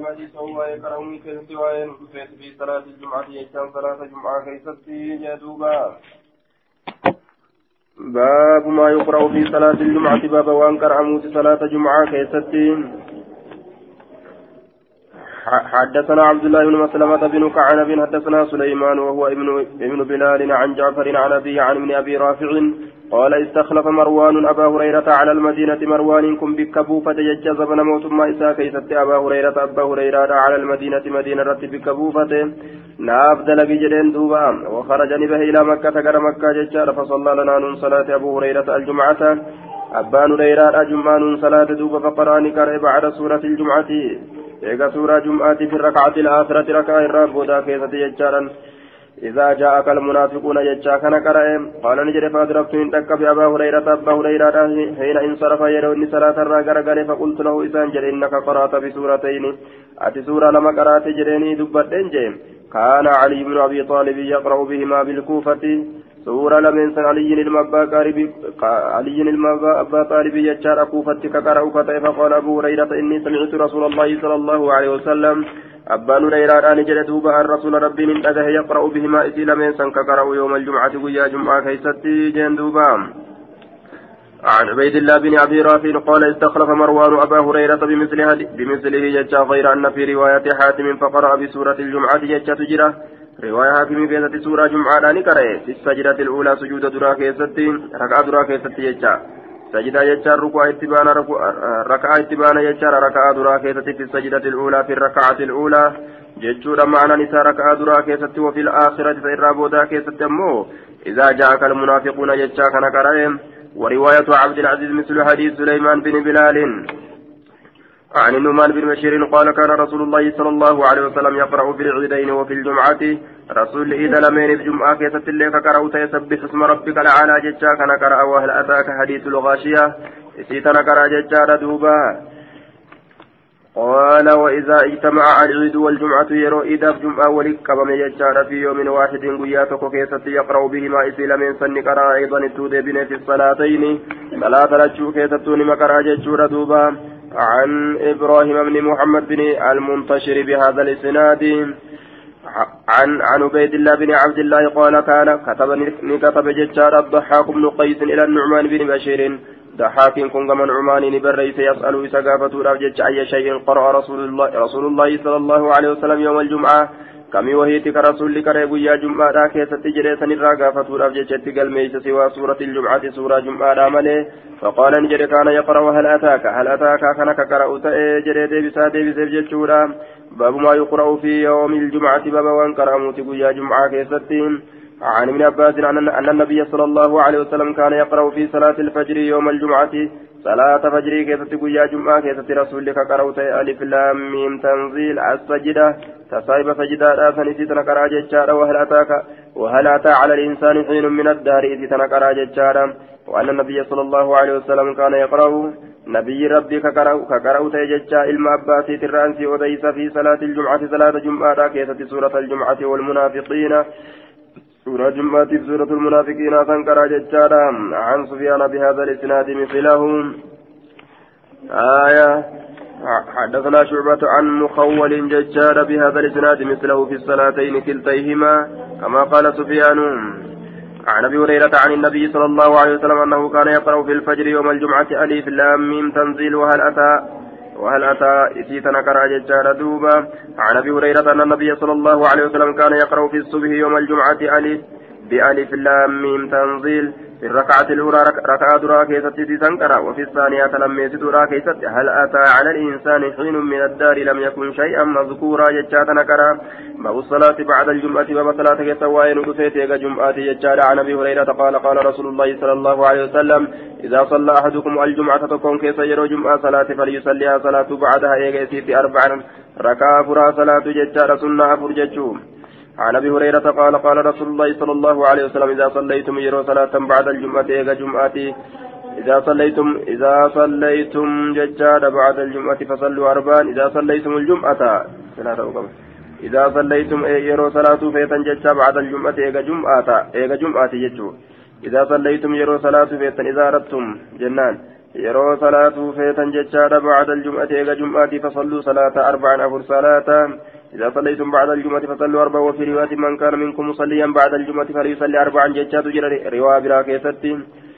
حديث هو يكرهون كيف وين في صلاة الجمعة يجتمع صلاة الجمعة كيف جدوبا باب ما يقرأ في صلاة الجمعة باب وانكر عمود صلاة الجمعة كيف حدثنا عبد الله بن مسلمة بن كعنب حدثنا سليمان وهو ابن بلال عن جعفر عن أبي عن ابن أبي رافع قال استخلف مروان أبا هريرة على المدينة مروان كن بكبوفة يجز بن موت ما إسا كيست أبا هريرة على المدينة مدينة رت بكبوفة نافدل بجرين دوبا وخرج نبه إلى مكة غير مكة ججار فصلى لنا نون صلاة أبو هريرة الجمعة أبا هريرة جمعة نون صلاة دوبا فقراني كره بعد سورة الجمعة إيجا سورة جمعة في الركعة الآخرة ركعة الراب ودا كيسة يجارا إذا جاءك المنافقون يجاكنا كرائم قال نجري فأدركت إن تكب أبا هريرة حين انصرف يروني صلاة الرقرقل فقلت له إسان جري إنك قرأت بسورتين أتي سورة لما قرأت جريني دبتين جيم كان علي بن أبي طالب يقرأ بهما بالكوفة سورة لمن سن علي المبا طالب يجار كوفة كقرأ فتي فقال أبو هريرة إني سمعت رسول الله صلى الله عليه وسلم أبان هريرة أن جلدوبا الرسول ربي من أجه يقرأ بهما إسيل من سن كقرأ يوم الجمعة ويا جمعة كيستي جندوبا عن عبيد الله بن أبي رافع قال استخلف مروان أبا هريرة بمثله يجا غير أن في رواية حاتم فقرأ بسورة الجمعة يجا تجرى رواية حاتم في سورة جمعة نكره في السجدة الأولى سجود دراكي ستين ركعة دراكي ستين يجا سجدة يجار ركعة اتبانا يجار ركعة دراكي ستين في السجدة الأولى في الركعة الأولى جتشورا معنى نساء ركعة دراكي ستين وفي الآخرة فإرابو داكي ستين إذا جاءك المنافقون يجاك نكرهم ورواية عبد العزيز مثل حديث سليمان بن بلال عن النعمان بن بشير قال كان رسول الله صلى الله عليه وسلم يقرأ في العيدين وفي الجمعة رسول إذا لمن بجمعة كيست الليك قرأت يسبح اسم ربك الأعلى جتشاك نكرأ وهل أتاك حديث الغاشية إسيت نكرأ جتشار دوبا قال وإذا اجتمع العيد والجمعة يرو إذا بجمعة ولكبم يجار في يوم واحد قياتك كيست يقرأ بهما إسيل من سن قرأ أيضا التود بن في الصلاتين ثلاثة رجو كيستون مقرأ جتشور دوبا عن إبراهيم بن محمد بن المنتشر بهذا الإسناد عن عبيد الله بن عبد الله قال كان كتب جتشار الضحاك بن قيس إلى النعمان بن بشير ضحاك كن من عمان بريس يسأل إسقافة رفجت أي شيء قرأ رسول الله صلى الله عليه وسلم يوم الجمعة كمي وهيتك رسول لك ريبويا جمعة راكيسة تجريسا الرقافة رفجت قلميس سوى سورة الجمعة سورة جمعة رامله فقال نجري كان يقرأ هل أتاك كان كقرأ جريد بسادة بسجد شورا باب ما يقرأ في يوم الجمعة باب وانكر أموتك جمعة كيستين عن ابن عباس أن النبي صلى الله عليه وسلم كان يقرأ في صلاة الفجر يوم الجمعة صلاة فجر كيف تقول يا جمعة كيف رسول لك قرأت ألف لام ميم تنزيل السجدة تصايب سجدة فنسيت نقرأ جتشارا وهل أتى على الإنسان حين من الدهر إذ تنقرأ جتشارا وأن النبي صلى الله عليه وسلم كان يقرأ نبي ربي كقرأت جتشا إلما أباسي ترانسي وديس في صلاة الجمعة صلاة جمعة كيف سورة الجمعة والمنافقين سورة جمعة سورة المنافقين تنكر ججارا عن سفيان بهذا الإسناد مثله آية حدثنا شعبة عن مخول ججار بهذا الإسناد مثله في الصلاتين كلتيهما كما قال سفيان عن أبي هريرة عن النبي صلى الله عليه وسلم أنه كان يقرأ في الفجر يوم الجمعة ألف لام ميم تنزيل وهل أتى إسيتنا كرا ججار دوبا عن أبي هريرة أن النبي صلى الله عليه وسلم كان يقرأ في الصبح يوم الجمعة بألف لام ميم تنزيل في الركعة الأولى ركعة درا كيست تنكر وفي الثانية لم يزد درا كيست هل أتى على الإنسان حين من الدار لم يكن شيئا مذكورا ججاتنا كرا باب الصلاة بعد الجمعة باب صلاة كسوائن كسيت جمعة ججار عن أبي هريرة قال رسول الله صلى الله عليه وسلم إذا صلى أحدكم الجمعة تكون كيس يرو جمعة صلاة فليصليها صلاة بعدها إيجاسيت أربعا ركعة فرا صلاة ججار سنة فرججوم عن أبي هريرة قال رسول الله صلى الله عليه وسلم إذا صليتم يرو صلاة بعد الجمعة إيجا جمعتي إذا صليتم ججار بعد الجمعة فصلوا أربعا إذا صليتم الجمعة إذا صليتم يرو صلاة فيتن ججار بعد الجمعة إيجا جمعة يجو إذا صليتم يرو صلاة فيتن إذا أردتم جنان يرو صلاة فيتا ججارا بعد الجمعة إيجا جمعة فصلوا صلاة 4 أفر صلاة إذا صليتم بعد الجمعة فصلوا 4 وفي رواية من كان منكم مصليا بعد الجمعة فليصلي 4 ججات جرى رواية براكيستي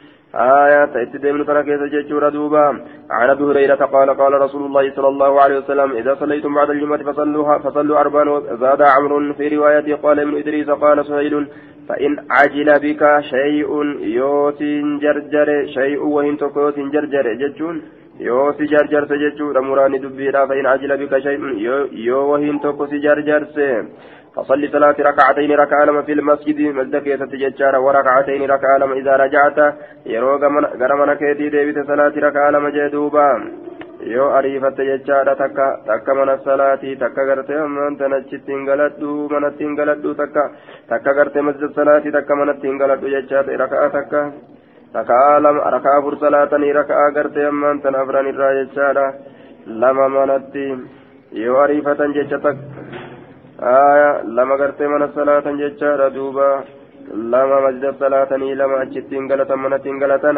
تأتي من تركيز ججورا دوبا عن أبي هريرة قال رسول الله صلى الله عليه وسلم إذا صليتم بعد الجمعة فصلوا 4 زاد عمرو في رواية قال ابن إدريس قال سهيل فإن عجل بك شيء يوتين جرجر شيء وإن تكوتين جرجر ججون يوتي جرجر سججور مراني دبيرا فإن عجل بك شيء يو وإن تكوتي جرجر فصلي 3 ركعتين ركعة لما في المسجد مزدكية تججار وركعتين ركعة لما إذا رجعت يروغ غرمنا كيتي ديبت 3 ركعة لما جدوبا يو أريفت تججار تكا من الصلاة تكا غرتي من تنجت تنغلدو من تنغلدو تكا غرتي مسجد الصلاة تكا من تنغلدو ججار ركعة ركعة لما ركعة فرصلاة ركعة غرتي من تنفرن الراججار لما منتي يو أريفت ججتك لما قرت من الصلاة ججارة دوبا لما مسجد الصلاة لما أجتين قلتا من تنقلتا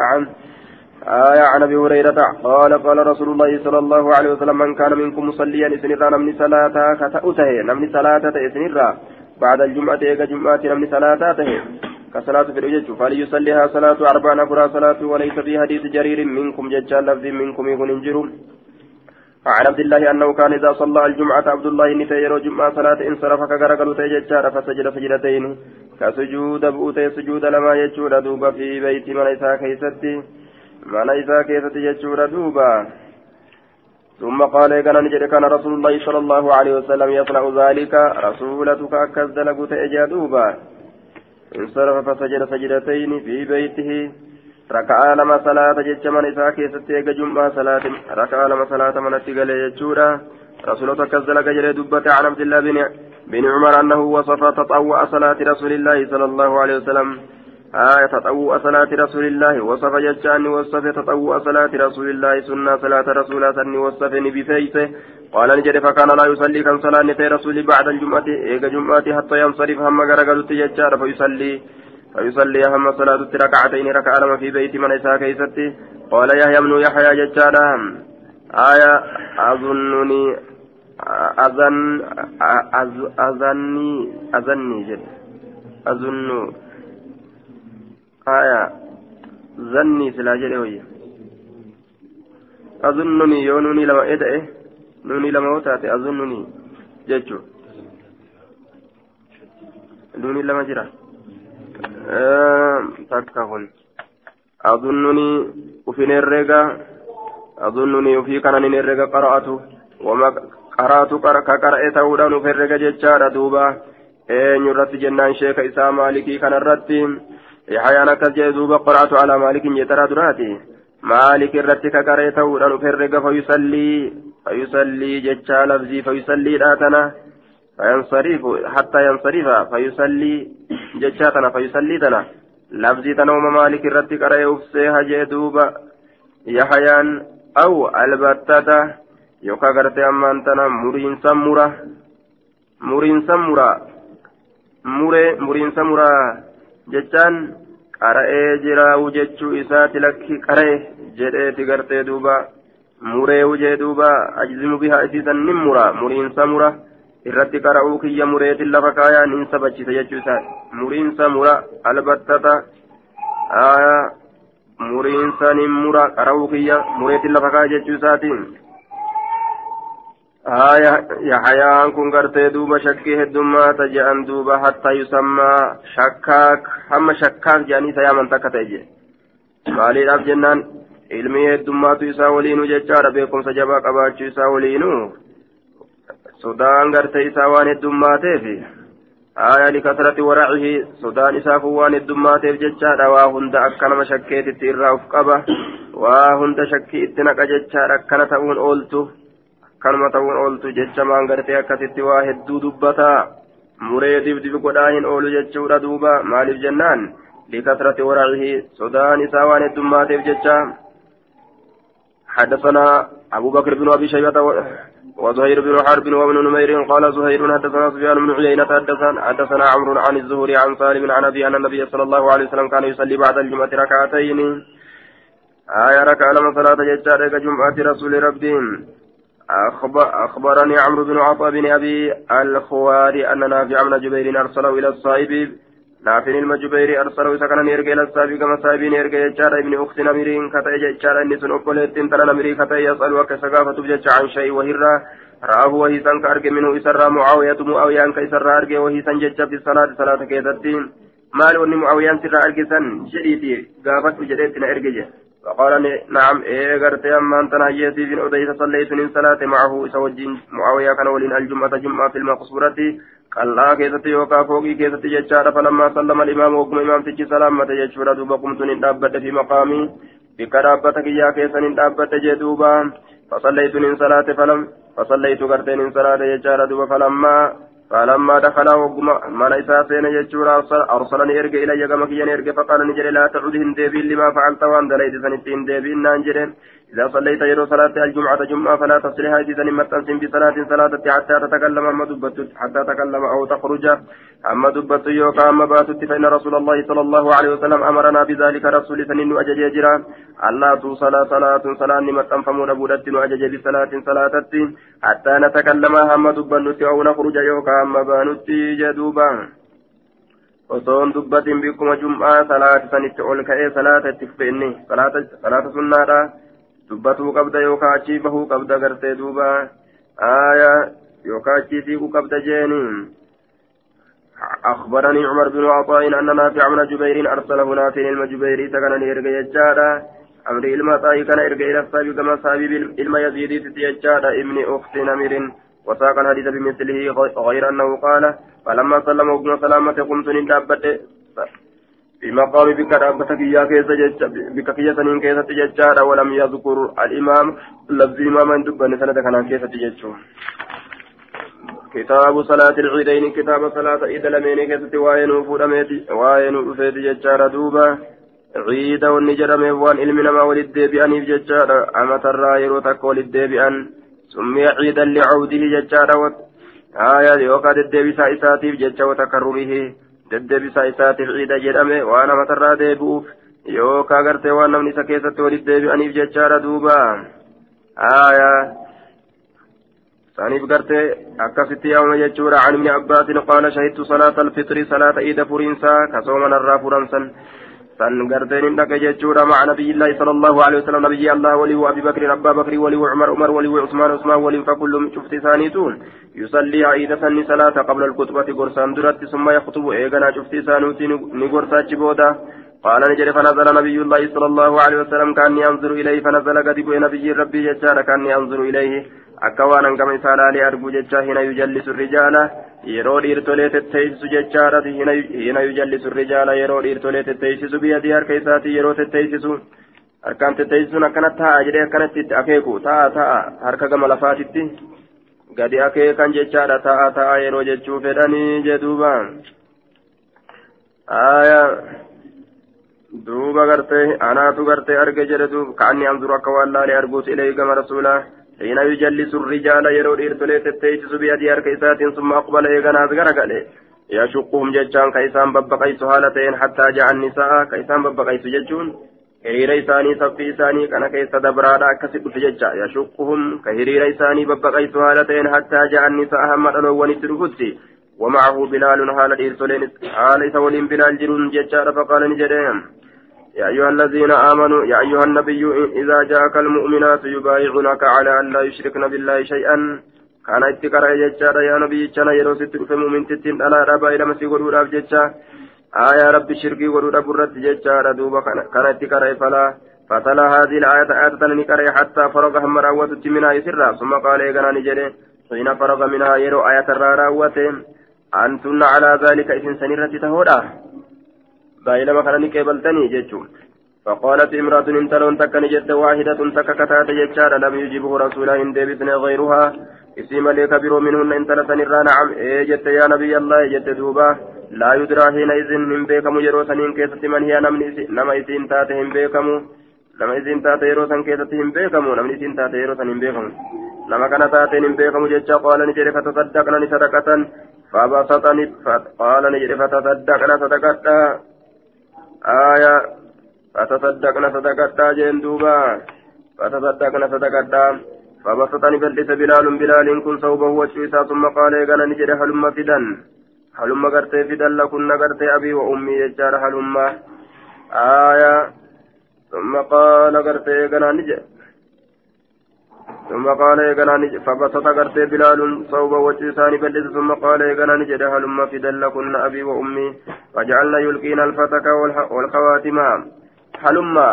عن أبي هريرة قال رسول الله صلى الله عليه وسلم من كان منكم مصليا إسنرا نمني صلاة كتأته نمني صلاة إسنرا بعد الجمعة إيقا جمعة نمني صلاة كصلاة في الوجه فليصليها صلاة 4 أفرا صلاة وليس في حديث جرير منكم ججال لفظ منكم يكون انجروا عن عبد الله أنه كان إذا صلى الجمعة عبد الله نتير جمعة صلاة انصرف كغرقل تيججار فسجد سجدتين كسجود بؤتي سجود لما يجور دوبا في بيت من إساء كيستي يجور دوبا ثم قال كان نجد كان رسول الله صلى الله عليه وسلم يصنع ذلك رسولتك أكد لقوت إجا دوبا انصرف فسجد سجدتين في بيته ركعة لما صلاة جج من إساء كيستيق جمعة صلاة ركعة لما صلاة من اتقال يجورا رسولة كذلك جري دبة عن عبد الله بن عمر أنه وصف تطوع صلاة رسول الله صلى الله عليه وسلم تطوع صلاة رسول الله وصف ججان وصف تطوع صلاة رسول الله سنة صلاة رسول الله وصف بفيسه قال نجري فكان لا يصلي كان صلاة نتي رسول بعد الجمعة إيقا جمعة حتى ينصرف هم غرقل تججار فيصلي أهم صلاة 2 ركعة لما في بيت من إساء كيستي قال يحيى بن يحيى ججانا أظنني أظن ظني سلاجل وي أظنني يونني لما إدئه نوني لما وتاتي أظنني ججو نوني لما جرى تكهن أظنني وفي نرجع أظنني وفي كان نرجع قرأته وما قرأت كقرأته ودان في الرجع جتشار دوبا نرت جنان شيخ إسا مالكي كان الرتي يحيانا كجي دوبا قرأت على مالك يترى دراتي مالك الرتي كقرأته ودان في الرجع فيصلي جتشار لفظي فيصلي راتنا فينصرف حتى ينصرف فيصلي جتشاتنا فيصلي تنا لفظي تنوم مالك الرتي كرأي أفسيها جدوبا يحيان أو البتة يوكا غرتي أمان تنا مرين سمورا جتشان كرأي جراو جتشو إساتي لكي كرأي جدئتي غرتي دوبا مري وجه دوبا أجزم بها إسيسا نمورا مرين سمورا irratti qara'uu kiyya mureetin lafa kaayaa nin sabachise jechuu isaa muriinsa mura albattata muriinsa nin mura qara'uu kiyya mureetin lafa kaayaa jechuu isaatiin yaxayaan kun gartee duuba shakkii heddummaata je'an duuba hatta yusammaa shakkaak hamma shakkaak je'anii isa yaaman takka ta'e jee maaliidhaaf jennaan ilmii heddummaatu isaa waliinuu jechaadha beekumsa jabaa qabaachuu isaa waliinuu sodaan gartee isaa waan heddumaateef likasrati waracihi sodaan isaaf waan heddumaateef jechaadha waa hunda akka nama shakkeetitti irraa uf qaba waa hunda shakkii itti naqa jechaadha akkanuma ta'uun ooltu jecha maan gartee akkasitti waa hedduu dubbataa muree dibdib godhaa hin oolu jechuudha duuba maaliif jennaan likasrati waracihi sodaan isaa waan heddumaateef jecha حدثنا أبو بكر بن أبي شيبة وزهير بن حرب وابن نمير قال زهير حدثنا سفيان بن عيينة حدثنا عمرو عن الزهري عن سالم عن أبي أن النبي صلى الله عليه وسلم كان يصلي بعد الجمعة ركعتين ركع لما صلاة ججارة كجمعة رسول ربهم أخبرني عمرو بن عطاء بن أبي الخواري أن نافع بن جبير أرسله إلى الصائب نافع المجبير أرسله سكن يرجع إلى الصائب كما صائبين يرجع ججارة ابن أخت نمرين كتا ججارة إنس أقولت ترى نمري كتا يسأل وكسقافة بجج عن شيء وهرة رآه وهي سنك أرجع منه إسرى معاوية كيسرى أرجع وهي سنجج في الصلاة صلاة كيدتين مال وني معاوية سرى أرجع سن جديدي قافت بجديدنا أرجع فقال نعم غرت أما أنت نهيتي بن أديس صليت من صلاة معه سوجين معاوية كان ولين الجمعة جمعة في المقصورة قال لا كيست يوكا فوقي كيست ججارة فلما سلم الإمام وقم إمام تجي سلامة يجفر دوبا قمت نتابت في مقامي بكرابتك يا كيسا نتابت جدوبا فصليت من صلاة فصليت غرتين من صلاة ججارة دوبا فلما دخل وقم من إساسين يجورا أرسلني إرقى إلى يقمك ينرقى فقال نجري لا تعودهم ديبين لما فعلت وان دليت سنتين ديبين نانجرين إذا صليت يرو صلاة الجمعة جمعة فلا تصلها إذا لما تنسم بصلاة صلاة حتى تتكلم أما دبت حتى تتكلم أو تخرج أما دبت يوكا أما باتت فإن رسول الله صلى الله عليه وسلم أمرنا بذلك رسول سنين أجج يجرا الله توصل صلاة نمت أنفمون بودت وأجج بصلاة صلاة حتى نتكلم أما دبت أو نخرج يوكا أما بانت جدوبا وصون دبت بكم جمعة صلاة سنت أولكأي صلاة تفقني صلاة سنة dubbatuu qabda yookaan achii bahuu qabda gartee duuba yookaan achii siquu qabda jeeni أخبرني عمر بن عطاء أن نافع بن جبير أرسله نافع المجبير سكن إرجع يجارا أمر المطاي كان إرجع إلى السابق كما سابق علم يزيد تيجارا ابن أخت نمر وساق الحديث بمثله غير أنه قال فلما سلم ابن سلامة قمت ندابت في مقام بكرامتك يا كيسة بككية سنين كيسة تججارا ولم يذكر الإمام لفظ إمام دبن سنة كان كيسة تججو كتاب صلاة العيدين كتاب صلاة عيد لمين كيسة وين فيت ججارا دوبا عيد والنجر ميوان علمنا ما ولد بأن ججارا أما ترى يروتك ولد بأن سمي عيدا لعوده ججارا يوقع الدبي سائساتي ججا وتكرره deddeebisa isaatiif ciida jedhame waan namatarraa deebi'uuf yookaan gartee waan namni isa keessatti walitti deebi'aniif jechaadha duuba saniif gartee akkasitti yaamama jechuudha an ibni abbaasin qaala shahidtu salaata alfitri salaata ciida furiinsaa kasoomanarraa furansan san garteen hin dhaqe jechuudha maca nabiyyillahi sallallahu alaihi wasallam nabiyyi allah walihu abi bakrin abbaa bakrii walihu umar walihu usmaan walihu fakullum cufti isaaniituun يصلي عيد سن صلاة قبل الخطبة قرصان درت ثم يخطب إيغانا شفتي سانوتي نقرصا جبودا قال نجري فنزل نبي الله صلى الله عليه وسلم كأني أنظر إليه فنزل قدب نبي ربي ججار كأني أنظر إليه أكوانا كما سالا لأرجو ججا هنا يجلس الرجال يرود إرتوليت التيس ججارة هنا يجلس الرجال يرود إرتوليت التيس بيدي هركيساتي يرود التيس أركانت التيس كانت ها أجري كانت أكيكو تا هركا ملفاتي gadi akeekan jechaadha ta'a yeroo jechuu fedhanii jedhuuba duuba gartee anaatu gartee arge jedhe duuba ka'anni anzuru akka waan laalee arguus ilayhi gama rasuulaa hiina yujallisu rijaala yeroo dhiirtolee tetteeysisu biyadii harka isaatiin summa aqbala eeganaas garagale yashuquhum jechaan ka isaan babbaqaysu haala ta'een hattaa ja'an nisaa ka isaan babbaqaysu jechuun hiriira isaanii saffii isaanii kana keessa dabraadha akkasi dhufe jecha yashuquhum ka hiriira isaanii babbaqaysu haala ta'een hattaa ja'an nisaa hamma dhaloowwanitti dhufutti ومعه بلال حال إرسلين حال إسولين بلال جرون جتشار فقال نجدهم يا أيها الذين آمنوا يا أيها النبي إذا جاءك المؤمنات يبايعنك على أن لا يشركن بالله شيئا كان اتكار جتشار يا نبي جتشانا يروسيت فمؤمن تتين على ربا إلى مسيح وروراب جتشا يا رب شركي وروراب الرد جتشار دوبا كان اتكار فلا فتلا هذه الآية آية نكره حتى فرغ هم راوت منها يسرا ثم قال إيقنا نجده حين فرغ منها يرو آية راوته أنتن على ذلك إذن سنرة تهودا بايلما كان كيبلتني جتشو فقالت امرأة انتلون تكن جد واحدة تككتات جتشار لم يجيبه رسولا إن ديبتن غيرها اسم لك برو منهن انتلة نرى نعم جت يا نبي الله جت دوبا لا يدرى حينئذ من بيكم يروسنين كيست من هي نما إذن تاتهم بيكم نما إذن تات يروسن كيستهم بيكم نما إذن تات يروسن بيكم نما كان تاتهم بيكم جتشا قال نجري فتصدقنا صدقة فبسطني قال نجري فتصدقنا صدقتا فتصدقنا صدقتا جندوبا فتصدقنا صدقتا فبسطني بلس بلال كن صوبه وشيسا ثم قال يقنا نجد هلما فدن هلما قرتي فدن لكنا قرتي أبي وأمي يجار هلما آية ثم قال قرتي يقنا نجد ثم قال يقنا نجد فبسط قرتي بلال صوبه وشيسا بلس ثم قال يقنا نجد هلما فدن لكنا أبي وأمي فجعلنا يلقين الفتك والخواتم هلما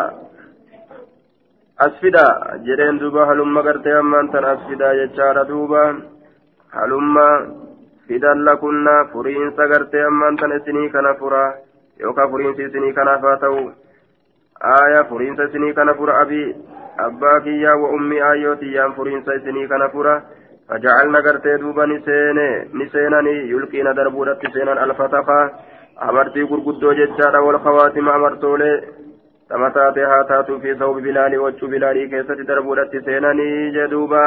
أسفدا جرين دوبا هلما قرتي أمان تن أسفدا يجار دوبا هلما فدا لكنا فرين سقرتي أمان تن سني كان فرا يوكا فرين سني كان فاتو آية فرين سني كان فرا أبي أباكي يا وأمي آيوتي يا فرين سني كان فرا فجعلنا قرتي دوبا نسينني يلقين دربورة سينا الفتقة أمرتي قرقدو ججارا والخواتم أمرتولي تمتاتي هاتاتو في ثوب بلال وجه بلالي كيسة دربورة سيناني جدوبا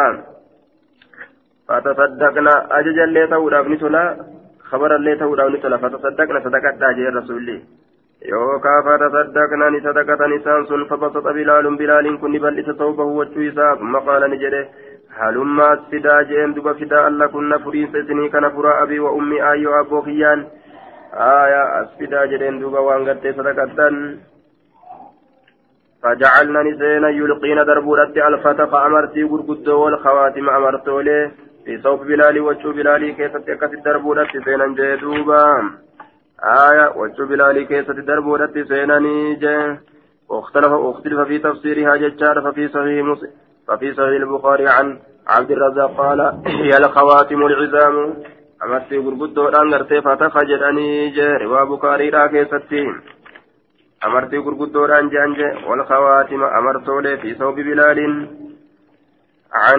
فتصدقنا أجج اللي تود أبنتنا خبر اللي تود أبنتنا فتصدقنا صدقت داجي الرسول يوكا فتصدقنا نصدقة نسان فبسط بلال كن بلس ثوبه وجه إساء ثم قال نجده هلما السدا جين دوبا فداء لكنا فرين سيسني كان فرا أبي وأمي آيو أبو خيان آية السدا جين دوبا وانغتي صدقة فجعلنا نسينا يلقين دربورة الفتق أمرتي قرقدو والخواتم أمرتولي في صوف بلالي وجه بلالي كيسة كسد دربورة سينا جدوبا آية وجه بلالي كيسة دربورة سينا نيجي اختلف في تفسيرها ججار ففي صحيح البخاري عن عبد الرزاق قال هي الخواتم العزام أمرتي قرقدو الأنغرتي فتخجد أنيجي روا بخاري را كيستين أمرتي قرقدوران جانجة والخواتم أمرتولي في ثوب بلال عن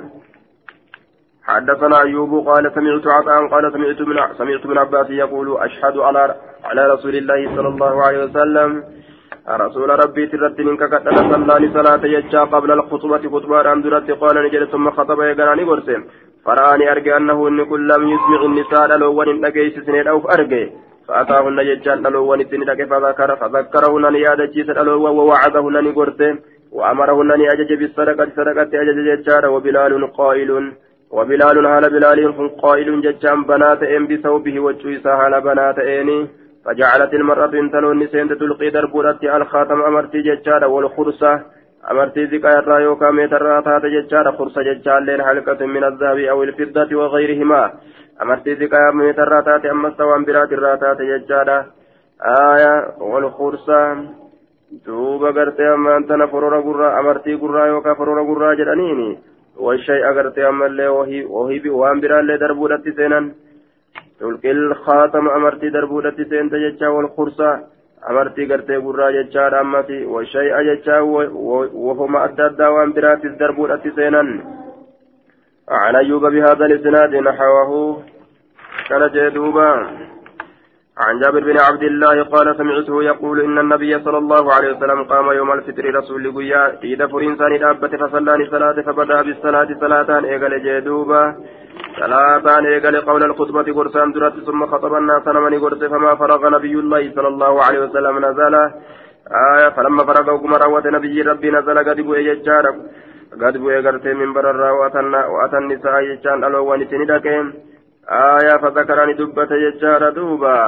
حدثنا أيوب قال سمعت عطاء قال سمعت من عباس يقول أشهد على رسول الله صلى الله عليه وسلم رسول ربي ترد منك قد صلى صلاة يجا قبل الخطبة خطبة أندرت قال نجد ثم خطب يقراني قرسم فرآني أرجع أنه إن كل لم يسمع النساء لون لقيس سنين أو أرجع فأتاهن ججان ألوان السنة فذكرهن نيادة جيسا ألوان ووعدهن نقرته وأمرهن نياجج بالصدقة صدقة أجج ججار وبلال هال بلال قائل ججان بنات إن بثوبه وجويسا هال بنات إني فجعلت المرأة انتلون نسين تلقي دربورة الخاتم أمرتي ججار والخرصة أمرتي ذكاية رايوكا ميتراتات ججار خرصة ججار لين حلقة من الذهب أو الفضة وغيرهما أمرتي ذكاية ميتراتات أما السوام برات الراتات ججارة آية والخرصة دوبا قرتي أما أنتنا فرور قرى أمرتي قرى يوكا فرور قرى جرانيني والشيء قرتي أما اللي وهي بوام برات اللي دربورة سينا تلقي الخاتم أمرتي دربورة سين تججا والخرصة أمرتي قرتي قرى ججار أمتي والشيء ججا وهما أدى وام برات دربورة سينا عن أيوب بهذا الإسناد نحوه كان جدوبا عن جابر بن عبد الله قال سمعته يقول إن النبي صلى الله عليه وسلم قام يوم الفطر رسول قيا إذا فرنسان دابة فصلاني صلاة فبدأ بالصلاة صلاتان إيقال جدوبا صلاتان إيقال قول الخطبة قرسان درات ثم خطب الناس نمني قرس فما فرغ نبي الله صلى الله عليه وسلم نزل فلما فرغ وكما روت نبي ربي نزل قد بوئي يجارك قد بوئي قرتي من برر وأتى النساء يجان ألوان سندكين فذكرني دبة يجار دوبا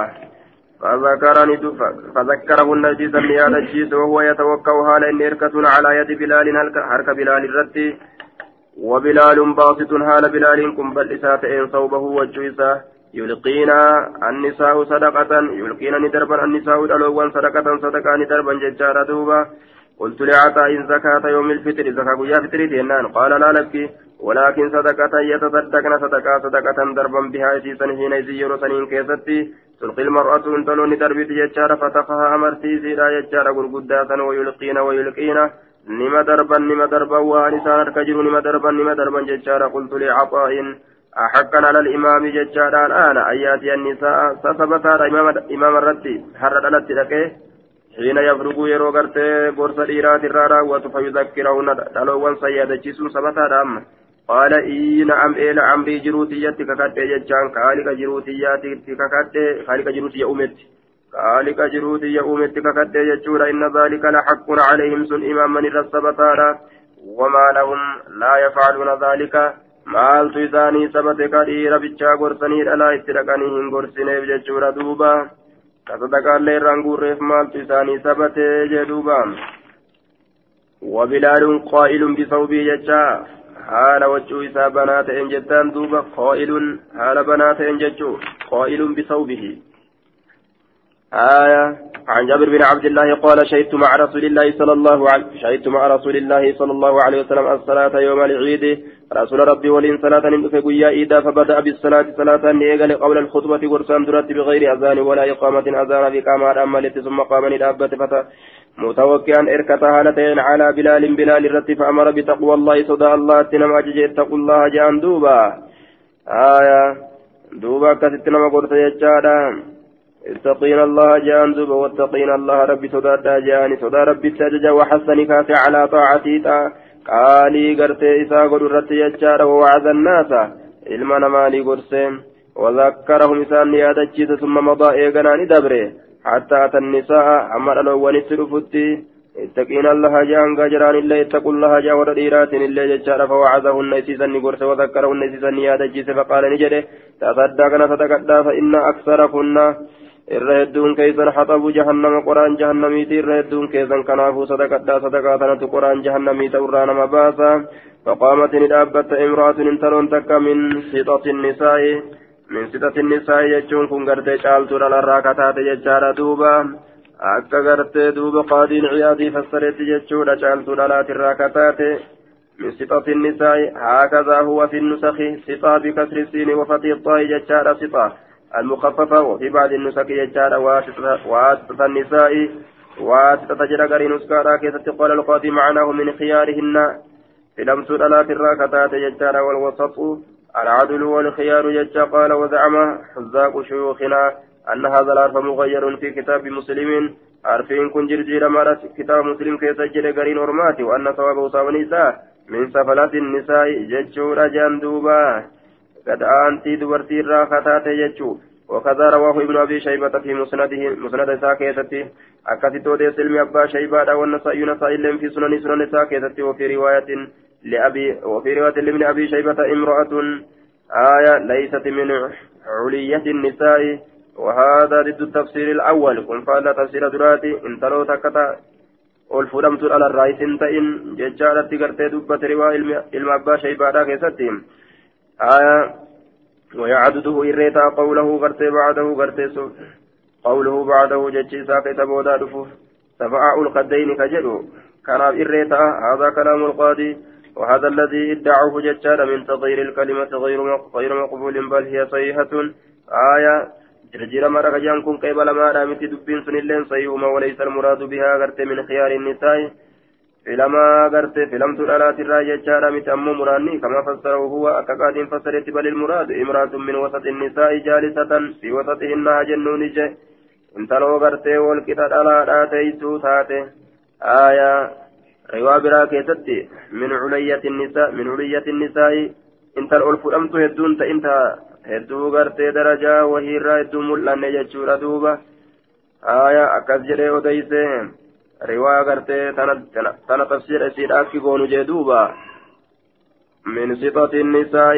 فذكرهن جيزا مياد الجيز وهو يتوكوها لأن إركة على يد بلال حرك بلال الرد وبلال باسط حال بلال كن بل إساتين صوبه وجويسا يلقين النساء صدقة يلقين ندربا النساء الألوان صدقة ندربا ججار دوبا قلت لعطاء زكاة يوم الفطر زكاة يا فطري دينان قال لا لبكي ولكن صدقة يتصدقن صدقة دربا بها يسيسا حين يزير سنين كيستي تلقي المرأة انتلون دربي ججار فتقها أمرتي زيدا ججار قرقداسا ويلقين نما دربا وانسان كجر نما دربا ججار قلت لعطاء أحقا على الإمام ججار الآن أياتي النساء سسبتا إمام الرتي حرد التي لكي حين يفرق يرو غرتي غرس الإيرات الرارا وتفيذكرون دلوان سيادة جسم سبتا دام قال نعم إلى عمري جروتياتي ككاتي ججان خالق جروتياتي ككاتي خالق جروتي أمت قال كجروت يؤمتك كد يجور إن ذلك لحق عليهم سن إمام من الرسبتارا وما لهم لا يفعلون ذلك مالت إذاني سبتك دير بيتشا غرسني ألا اتركنيهم غرسني بججور دوبا تصدق اللي رنقور مالت إذاني سبت جدوبا وبلال قائل بصوبي ججا حال وجو إسا بنات إنجتان دوبا قائل حال بنات إنجتو قائل بصوبه عن جابر بن عبد الله قال شهدت مع رسول الله صلى الله عليه وسلم الصلاة يوم العيد رسول ربي ولين صلاة نمسك قيا إيدا فبدأ بالصلاة صلاة نيقل قبل الخطبة ورسان درت بغير أذان ولا إقامة أذان في قامات أمالت ثم قام ندابة متوكئا إركت هالتين على بلال الرتي فأمر بتقوى الله صدى الله تنم أجج اتقوا الله جان دوبا كستنم قرط يجادا اتقين الله جان دوبا واتقين الله ربي صدى جاني صدى ربي التججى وحسن كافي على طاعتي قالي قرتي إسا قد الرتي يجادا ووعظ الناس إلمان مالي قرسين وذكرهم إسان نيادة ثم مضى إيقناني دبره حتى أتى النساء أمر الأول السلفتي اتقين الله جان قجران الله اتقوا الله جان وديرات الله ججار فوعظهن إسيسا نقرس وذكرهن إسيسا نيادة جيس فقال نجده تصدقنا صدقنا فإن أكثركن الرهدون كيسا حطب جهنم قرآن جهنميتي الرهدون كيسا كنافو صدقاتنا قرآن جهنميت أورانا مباسا فقامت ندابت امرأة انتلون تك من سطة النساء يجون كن قرتي شالتو للراكتات يجارة دوبا أكا قرتي دوبا قادين عيادي فسرت يجون شالتو للات الراكتات من سطة النساء هكذا هو في النسخ سطة بكسر السين وفتي الطاء يجارة سطة المخففة وفي بعض النسخ يجارة واسطة النساء واسطة جرقر نسكارا كيف قال القاضي معناه من خيارهن في لمس للات الراكتات يجارة والوسط العدل والخيار يجا قال وزعم حذاق شيوخنا أن هذا العرف مغير في كتاب مسلم عرفين كن جرجير مارس كتاب مسلم كي سجل قرين ورماتي وأن صوابه صواب نساء من سفلات النساء ججور جندوبا قد أنتي دورتي الراختات يجو وكذا رواه ابن أبي شيبة في مسند ساكيتته أكثتو دي سلم أبا شيبة والنسائي نسائي في سنن ساكيتته وفي رواية لابن أبي شيبة امرأة ليست من علية النساء وهذا ضد التفسير الأول كن فعل تفسير دراتي انتلو تكتا والفرمت على الرئيس انتئن ججالة تقرتي دبة رواية أبا شيبة كيستهم ويعدده إريتا قوله بعده ججي ساكت بودا دفوف سفعاء القدين كجلو كان إريتا هذا كلام القاضي وهذا الذي ادعوه ججال من تغيير الكلمة غير مقبول بل هي صحيحة جرجير مرة جانكم قبل ما رامت دبين سنلين صيوما وليس المراد بها غرت من خيار النساء فلما غرت فلم ترالات الراجة جارمت أمو مراني كما فسره هو أكاقاد فسرت بل المراد امرأة من وسط النساء جالسة في وسطهن جنون جه انتلو غرت والكتاب على راتيسو تاته روابرا كيستي من علية النساء انت الألف أمت هدون انت هدو غرتي درجة وهي رايدو ملان يجور دوبا أكاز وديسي روا غرتي تنا تفسير اسير اكي قونو جدوبا من سطة النساء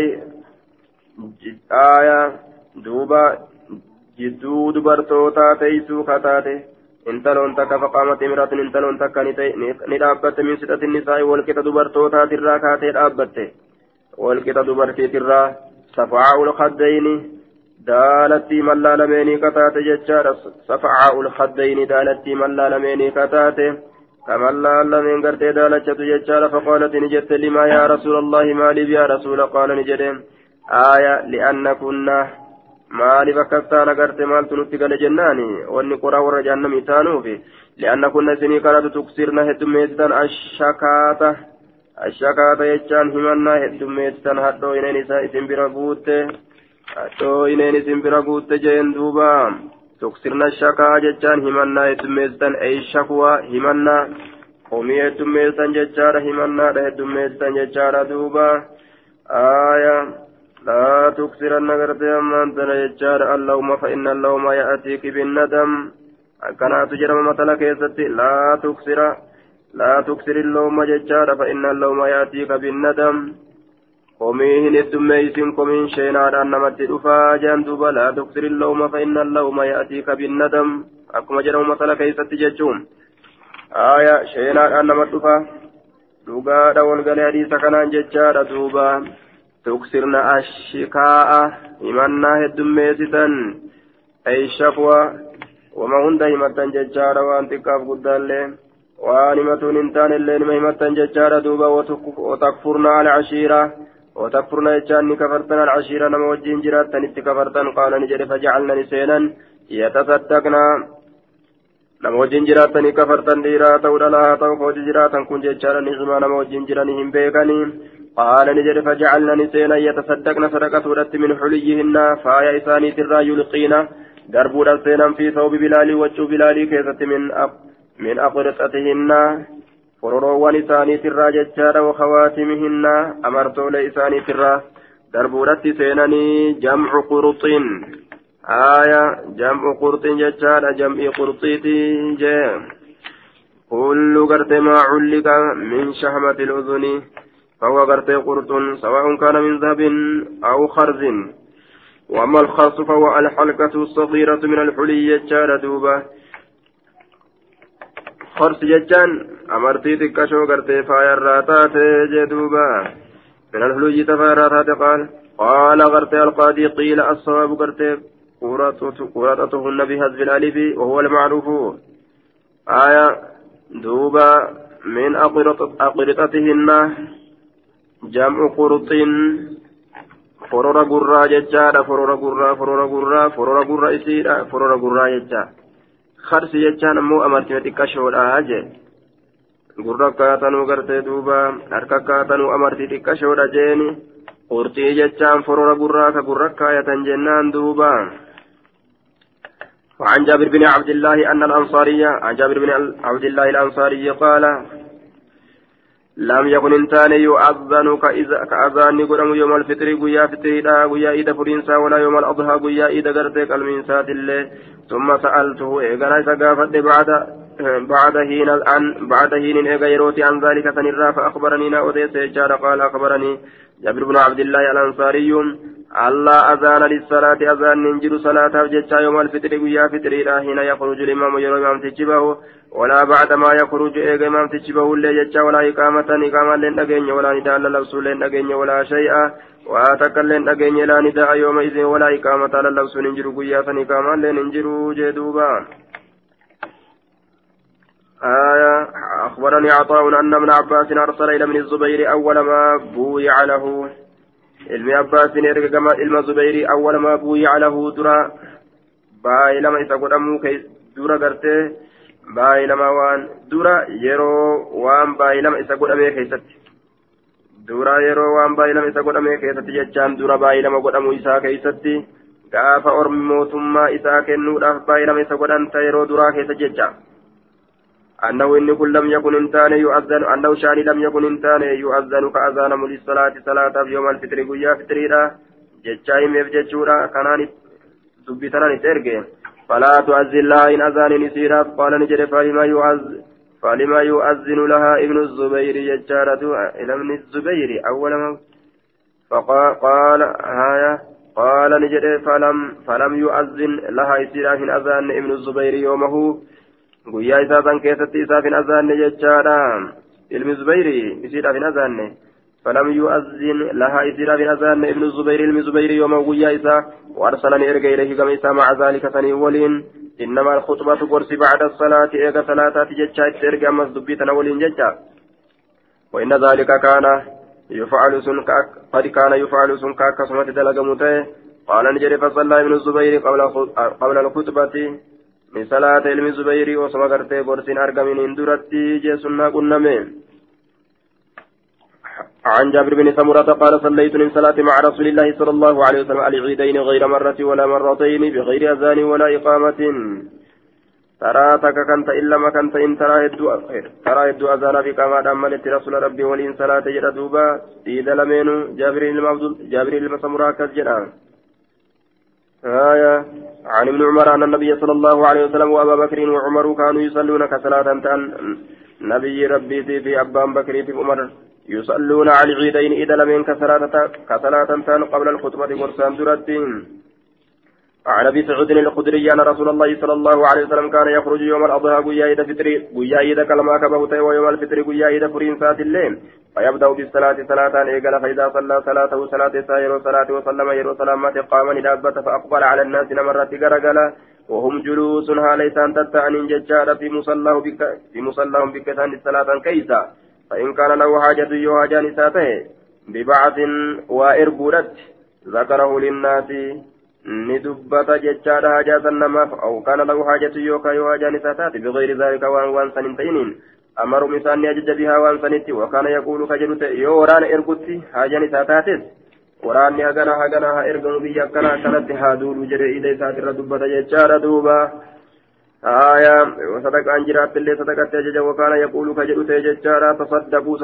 دوبا جدو دبرتوتا تيسو خطاتي انتلون تكا فقامت امرأة انتلون تكا ندابت من ستة النساء والكتا دبرتوتا ترى كاتي دابت والكتا دبرتي ترى صفعاء الخدين دالتي ملا لميني كتات ججار صفعاء الخدين دالتي ملا لميني كتات كملا لمن قرتي دالتي ججار فقالت نجت لما يا رسول الله مالي يا رسول قال نجدين لأن كنا maali bakkattaan agarte maaltu nutti gale jennaani wanni qoraa warra jahannamii taanuufi li'anna kunna isinii kanatu tuksirna heddummeessitan ashakaata jechaan himannaa heddummeessitan hadhoo ineen isaa isin bira guutte jeen duuba tuksirna shakaa jechaan himannaa heddummeessitan shakuwa himannaa homii heddummeessitan jechaadha himannaadha heddummeessitan jechaadha duuba لا تكسرن غرتي أمان تنجار اللهم فإن اللهم يأتيك بالندم كان تجرم مثلا كيستي لا تكسر اللهم ججار فإن اللهم يأتيك بالندم قومين الدميسين قومين شينار أنمت الأفا جاندوبا لا تكسر اللهم فإن اللهم يأتيك بالندم أكما جرم مثلا كيستي ججوم آية شينار أنمت الأفا دوغا دول غني حديث كان ججار دوبا تكسرنا الشكاء إيماننا الدميسيتا أي شكوى وما هند همتن ججار وانتقاف قدال وانمتون انتان اللين مهمتن ججار دوبا وتكفرنا العشيرة وتكفرنا يجاني كفرتنا العشيرة نموجين جرات نتكفرتن قال نجري فجعلنا نسينا يتصدقنا نموجين جرات نكفرتن ديرا تودا لها توقوج جراتا كن ججارا نعما نموجين جرانهم بيغني قال نجري فجعلنا نسينا يتصدقنا صدقة ولت من حليهن فايا إساني ترى يلقينا دربوا السينا في ثوب بلال وجه بلال كيست من أقرطتهن فرروان إساني ترى ججارا وخواتمهن أمرتو لإساني ترى دربوا السيناني جمع قرط آية جمع قرط ججارا جمع قرطيتي كل قرط ما علق من شحمة الأذن فهو قرط قرط سواء كان من ذهب أو خرز وأما الخرص فهو الحلقة الصغيرة من الحلي ججار دوبة خرص ججان أمرتي تكشو قرط فايا الراتات جدوبة من الحلي تفايا الراتات قال قرط القاضي قيل الصواب قرط قرطتهن بهذب الألف وهو المعروف آية دوبة من أقرطتهن جمع قرط فرور قرى ججارة فرور قرى إسيرة فرور قرى ججارة خرس ججان مو أمرتي كشور آجي قرى كاتنو قرتي دوبا أركا كاتنو أمرتي كشور جيني قرتي ججان فرور قرى كقرى كاية جنان دوبا وعن جابر بن عبد الله أن الأنصارية عن جابر بن عبد الله الأنصاري قال لم يكن انتان يؤذن كأذان قدم يوم الفطر قيا فطريدا قيا إيدا فرنسا ولا يوم الأضحى قيا إيدا قرتك المنسات الله ثم سألته إيقنا سقافت بعد حين إيقا يروتي عن ذلك سنرا فأخبرني نأوديس إجار قال أخبرني جابر بن عبد الله الأنصاري الله أذان للصلاة أذان ننجر صلاة جتا يوم الفطر قيا فطريدا حين يخرج الإمام يروي إمام تجبه ولا بعد ما يخرج إيقا إمام تجبه اللي جتا ولا إقامة لن أجن ولا نداء للبس لن أجن ولا شيء وأتكل لن أجن لا نداء يومئذ ولا إقامة للبس ننجر قيا فنقاما لن ننجر جدوبا آية أخبرني عطاء أن ابن عباس أرسل إلى ابن الزبير أول ما بويع له علم عباس إرقم علم الزبير أول ما بويع له درا باي لما يسقط أمو كي درا قرته باي لما وان درا يرو وان باي لما يسقط أمي كيست درا يرو وان باي لما يسقط أمي كيست جتان درا باي لما قد أمو إساء كيست قاف أرمو ثم إساء كنو باي لما يسقط أنت يرو درا كيست جتان أنه إن كل لم يكن إنسان يؤذن أنه شاني لم يكن إنسان يؤذن كأذان للصلاة صلاة في يوم الفطر قيا فطريرا جتشاي مفجتشورا كانان دبتنا نترجع فلا تؤذن لها إن أذان نسيرا قال نجد فلما يؤذن لها ابن الزبير ججارة إلى ابن الزبير أول ما قال نجد فلم يؤذن لها إسيرا إن أذان ابن الزبير يومه guyyaa isaa san keessatti isaaf hin azaanne jechaadha ilmi zubeyri isiidhaaf hin azaanne falam yu'azzin lahaa isiidhaaf hin azaanne ibnu zubeyri ilmi zubeyri yooma guyyaa isaa waarsalani erga ilayhi gama isaa maca zaalika sanii waliin innama alkhutbatu gorsi bacda asalaati eega salaataati jechaa itti erge ammas dubbii tana waliin jecha وإن ذلك كان يفعل سن قد كان يفعل سن كاكسمة دلقمته قال نجري فصلى ابن الزبير قبل الخطبة من صلاة علم الزبير وصما قرتي برسين أرقمين اندرتي جيسنا قنمين عن جابر بن سمرة قال صليت من صلاة مع رسول الله صلى الله عليه وسلم العيدين غير مرة ولا مرتين بغير أذان ولا إقامة تراتك كنت إلا ما كنت إن ترى يدو أذان في كما دملت رسول ربي ولين صلاة جردوبا إذا لمنو جابريل المسمورا كالجنان آية عن ابن عمر أن النبي صلى الله عليه وسلم وأبا بكر وعمر كانوا يصلون كصلاة نبي ربي في أبان بكر في عمر يصلون على العيدين إذا لمن كصلاة قبل الخطبة ورسام درتين عن ابي سعود الخدري ان رسول الله صلى الله عليه وسلم كان يخرج يوم الاضحى قيايد فطر قيايد كلما كبهت ويوم الفطر قيايد فرين ساعة الليل فيبدا بالصلاه صلاه ايقل فاذا صلى صلاته صلاه سائر صلاه وسلم يرو سلامات قام ندابه فاقبل على الناس نمرت غرغلا وهم جلوس ليس ان تتعني ججار في مصلاهم بكتان الصلاه كيسا فان كان له حاجه يوهجان ساته ببعث واربودت ذكره للناس ندبت ججار حاجة النماف أو كان له حاجة يوكا يواجان ساتات بغير ذلك وان سنتين أمر مثاني أجج بها وان سنت وكان يقول كجلت يوران إرقتي حاجان ساتاتس وران هغنا إرقم بيا كانت هادول جري إلي ساتر دبت ججار دوبا آية وصدق أنجرات اللي صدقت أجج وكان يقول كجلت ججار تصدقوا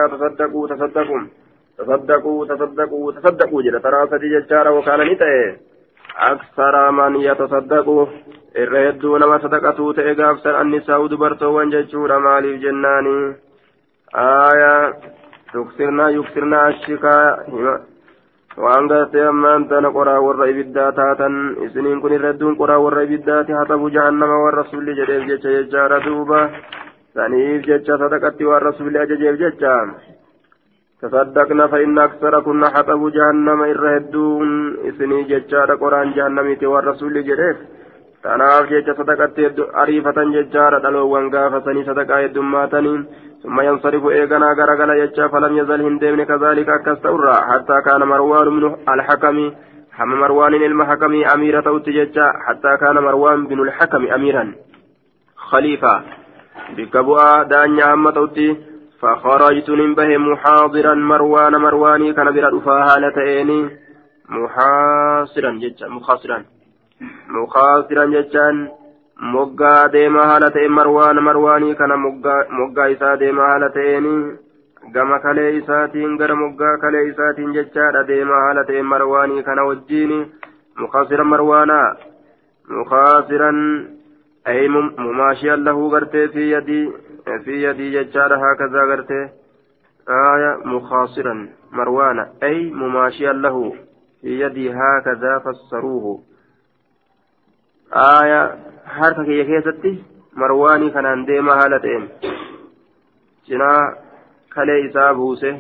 جل ترى ججار وكان نتأي أكثر من يتصدق الردون ما صدقته تأجاب سر النساء دبرتو وانججور مالي الجناني آية يكسرنا الشكاء وأنقذت أمان تنقرى والرأي بالداتاتا إسنين كن الردون قرى والرأي بالدات حطب جهنم والرسول جديد جيشا يجار دوبا ثانيف جيشا صدقت والرسول أججيب جيشا تصدقنا فإن أكثر كنا حطب جهنم الرهدون إسني ججار قرآن جهنميت والرسول جريف تناف جج صدقت عريفة ججار دلو وانقاف سني صدقاء الدماتني ثم ينصرف إيقنا غرغل يجا فلم يزل هندمن كذلك كستورا حتى كان مروان من الحكم مروان المحكم أميرة توتججا حتى كان مروان بن الحكم أميرا خليفة بكبوا دانيا أما توتي فخرجت من به محاضرا مرواني كان برا دفاها لتئني مخاصرا جتان مغا ديما هالتئن مرواني كان مغا إسا ديما هالتئني gama kalee isaatiin gara moggaa kalee isaatiin jechaadha deemaa haala ta'e marwaanii kana wajjiin mukaasiran marwaanaa mukaasiran ay mumaashiyan lahu gartee fi yadii jechaadha haakazaa gartee aya mukaasiran marwaana ay mumaashiyan lahu fi yadii haakazaa fassaruuhu aya harka kiyya keessatti marwaanii kanaan deemaa haala ta'een cinaa كلي إسابوسه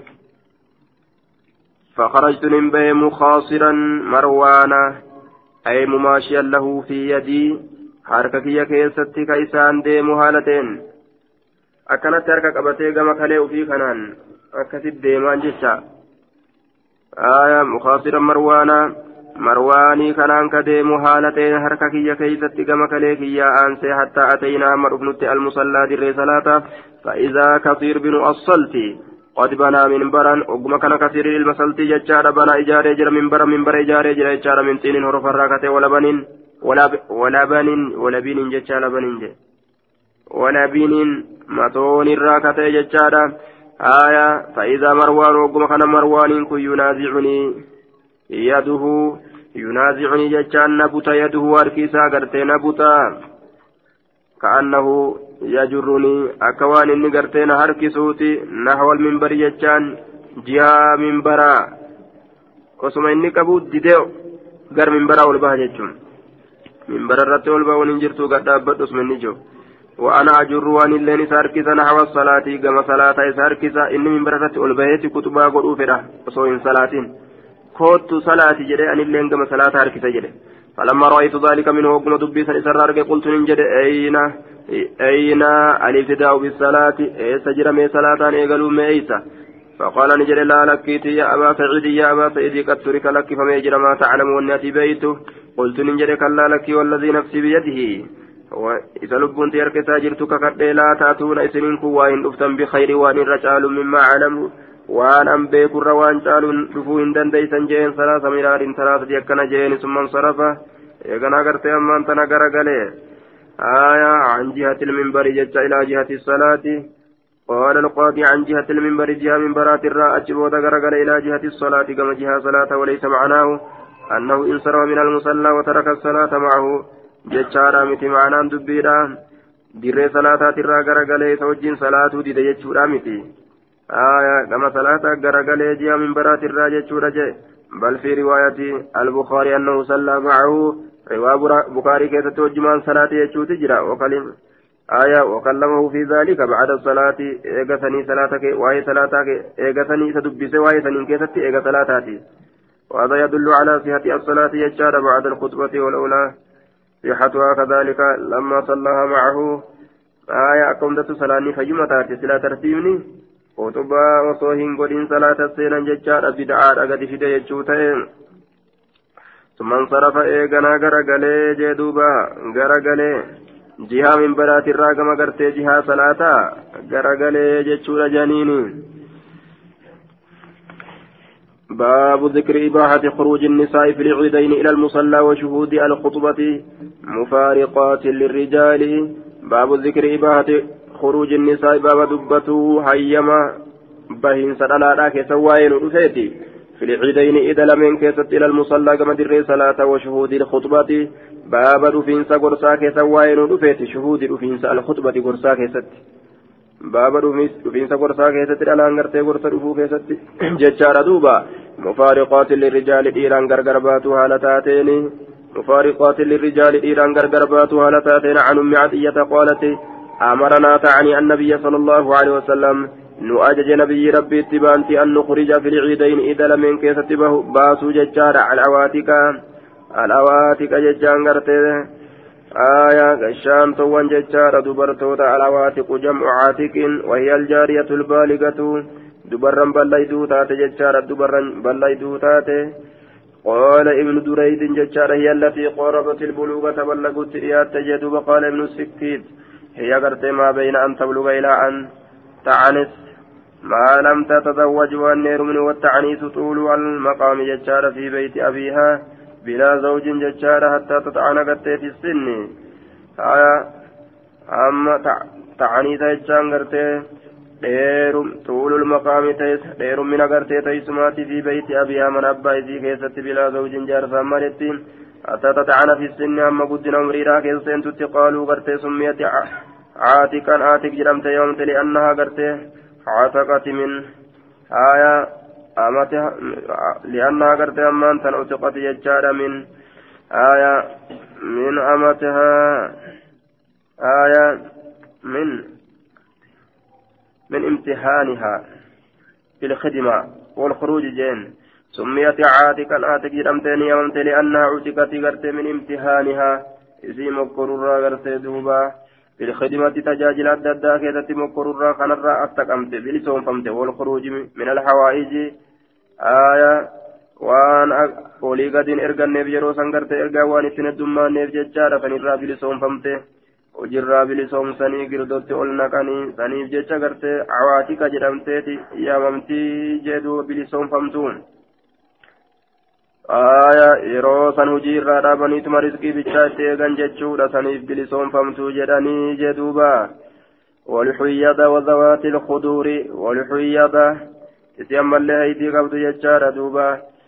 فخرجت من بي مخاصرا مروانا أي مماشيا له في يدي حركك يا كيستي كيسان دي مهالتين أكنت تركك أبتي كما كلي وفي كنان أكتب ديمان جسا آية مخاصرا مروانا مرواني كنان كدي مهالتين حركك يا كيستي كما كليك يا أنسي حتى أتينا مربنت المصلى در صلاة فإذا كثير بن الصلت قد بنى منبرا وقم كان كثير المصلت ججار بنى إجارة جر منبر إجارة جر إجارة من طين هرف الراكة ولا بن ججار ولا بن مطون الراكة ججار آية فإذا مروان وقم كان مروان كي ينازعني ججار نبت يده واركيسا قرتي نبتا كأنه يجرني أكوان إني قرتين هركي صوتي نحو المنبر يجان جهة منبرا وسما إني كبوت ديديو قر منبرا والبها يجون منبرا رتي والبها وننجرتو قد أبد اسم النجو وأنا أجر وان اللين ساركسا نحو الصلاة كما صلاة ساركسا إني منبرا رتي والبها كتبا قد أوفرا وصوين صلاتين كوت صلاة جري أن اللين كما صلاة هركسا جري فلما رأيت ذلك منه وقم دبيسا إسرار قلت ننجد أين الابتداء بالصلاة سجر من صلاة يقولوا ميسا فقال نجد لا لكيت يا أبا سعيد قد ترك لك فما يجر ما تعلم والناتي بيته قلت نجد كلا لك والذي نفسي بيده إذا لبنت يركتا جرتك قد لا تأتون إسنينك وإن أفتن بخير وإن رجال مما علم وأن أنبيك الروان جالون دفوهن دنديسا جين ثلاث مرار ثلاثة يكنا جين ثم انصرفه يغنى قرتي أمان تنقر قليه عن جهة المنبر جت إلى جهة الصلاة قال القاضي عن جهة المنبر جهة منبرات الراء أجبوت غرقل إلى جهة الصلاة كما جهة صلاة وليس معناه أنه انصرف من المصلى وترك الصلاة معه جتشارا متي معنى دبيرا dirree salaataa garagalee isa wajjin salaatuu dide jechuudha miti gama salaataa garagalee ji'a minbaraatirraa jechuudha jee bal fi riwaayati al-bukhaari annahu sallaa macahu riwaa bukaarii keessatti wajjumaan salaate jechuuti jira وكلمه في ذلك بعد الصلاة إيغسني صلاتك وهي صلاتك إيغسني سدبس وهي سنين كيست إيغ صلاتاتي وهذا يدل على صحة الصلاة يجار بعد الخطبة والأولى صحتها كذلك لما صلىها معه قمدة صلاني فجمتات سلا ترتيبني خطبة وصوهن قدين صلاة السينا ججار بدعاء أغد فيدي يجوتين ثم انصرف إيغنا غرغلي جدوبا غرغلي جهة من برات الراقم قرتي جهة صلاة غرغلي ججور جانيني باب ذكر إباحة خروج النساء في العيدين إلى المصلى وشهود الخطبة مفارقات للرجال باب ذكر إباحة خروج النساء باب دبته حيما بهن سرنا كسوائن رفيتي في العيدين إذا لم كيست إلى المصلى كما در صلاة وشهود الخطبة باب رفينس قرصا كسوائن رفيتي شهود رفينس الخطبة قرصا كست باب رفينس قرصا كست الآن قرتي قرصا رفو كست ججار دوبا مفارقات للرجال إيران غرغرباتها لتاتين مفارقات للرجال إيران غرغرباتها لتاتين عن أم عطية قالت أمرنا تعني النبي صلى الله عليه وسلم نؤجج نبي ربي اتبانتي أن نخرج في العيدين إذا لم كيست باسو ججار الأواتك ججان غرتي غشان توان ججار دبرتوتا الأواتك جمع عاتك وهي الجارية البالغة دبرن بلايدو تاتي ججارة دبرن بلايدو تاتي قال ابن دريد ججارة هي التي قربت البلوغة بلغت إيات تجد وقال ابن السكيت هي قرت ما بين أن تبلغ إلى أن تعنس ما لم تتزوج والنير من والتعنيس طول المقام ججارة في بيت أبيها بلا زوج ججارة حتى تطعن قرت في السن أما تعنيس ججان قرت طول المقام تيس دير من أغرتي تيسماتي في بيت أبيها من أبا إذي كيست بلا زوج جارسا مرتين حتى تتعن في السن أما قدنا مريرا كيسين تتقالوا غرتي سميت عاتقا آتك جرمت يومت لأنها غرتي عاتقت من أمتها لأنها غرتي أمان تنعتقت يجار من من أمتها من امتحانها في الخدمة والخروج جين سميت عاتقا آتك جرمتين يومت لأنها عتقت غرت من امتحانها إذي مقرورا غرت دوبا في الخدمة تجاجل الددا كيدت مقرورا خنرا أتقمت بلسون فمت والخروج من الحوائج وان أولي قد إرقى النبي سنغرت إرقى وان اتندما النبي ججارة فنرى بلسون فمت وجرى بلسوم سني قردوت أولنا كاني سنيف جيتشا قرتي عواتيك جرمتيتي يا ممتي جدو بلسوم فمتون yeroo san hojii irraa dhaabaniituma rizqii bichaatti eegan jechuudha saniif bilisoon famtuu jedhanii jedhuuba walxuyyada wazawaati lkuduuri walxuyyada isi ammallee haydii qabdu jechaadha duuba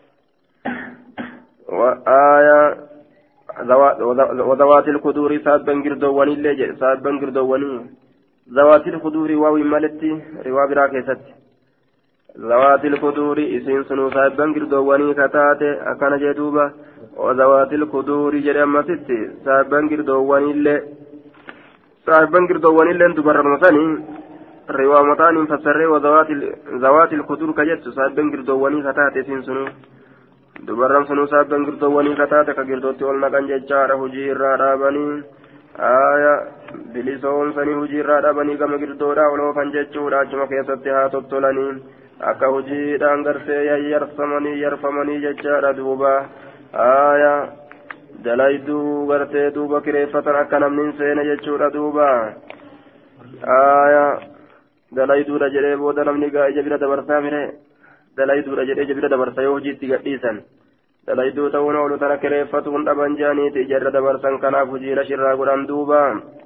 وذوات القدور سابن قردواني اللي سابن قردواني ذوات القدور واوي مالتي رواب راكست ذوات القدور اسين سنو سابن قردواني كتاتي أكان جدوبة وذوات القدور جرم ستي سابن قردواني اللي سابن قردواني اللي انتو برر مثاني روامتان فسر وذوات القدور كجت سابن قردواني كتاتي اسين سنو dubarran sunuu saabban girdoowwanii kataate ka girdootti ol naqan jechaadha hujii irraa dhaabanii bilisoomsanii hujii irraa dhaabanii gama girdoodha ol oofan jechuudha achuma keessatti haa tottolanii akka hujiidhaan gartee yayyarsamanii yarfamanii jechaadha duuba dalayduu gartee duuba kireeffatan akka namni hin seene jechuudha duuba dalayduudha jedhee booda namni ija bira dabarsaa mire dalayduudha jedhee ija bira dabarsa yoo hojiitti gadhiisan دليدو تون أولو تنكريفتون أبنجاني تجرد برسن كنا فجيل شرا قران دوبا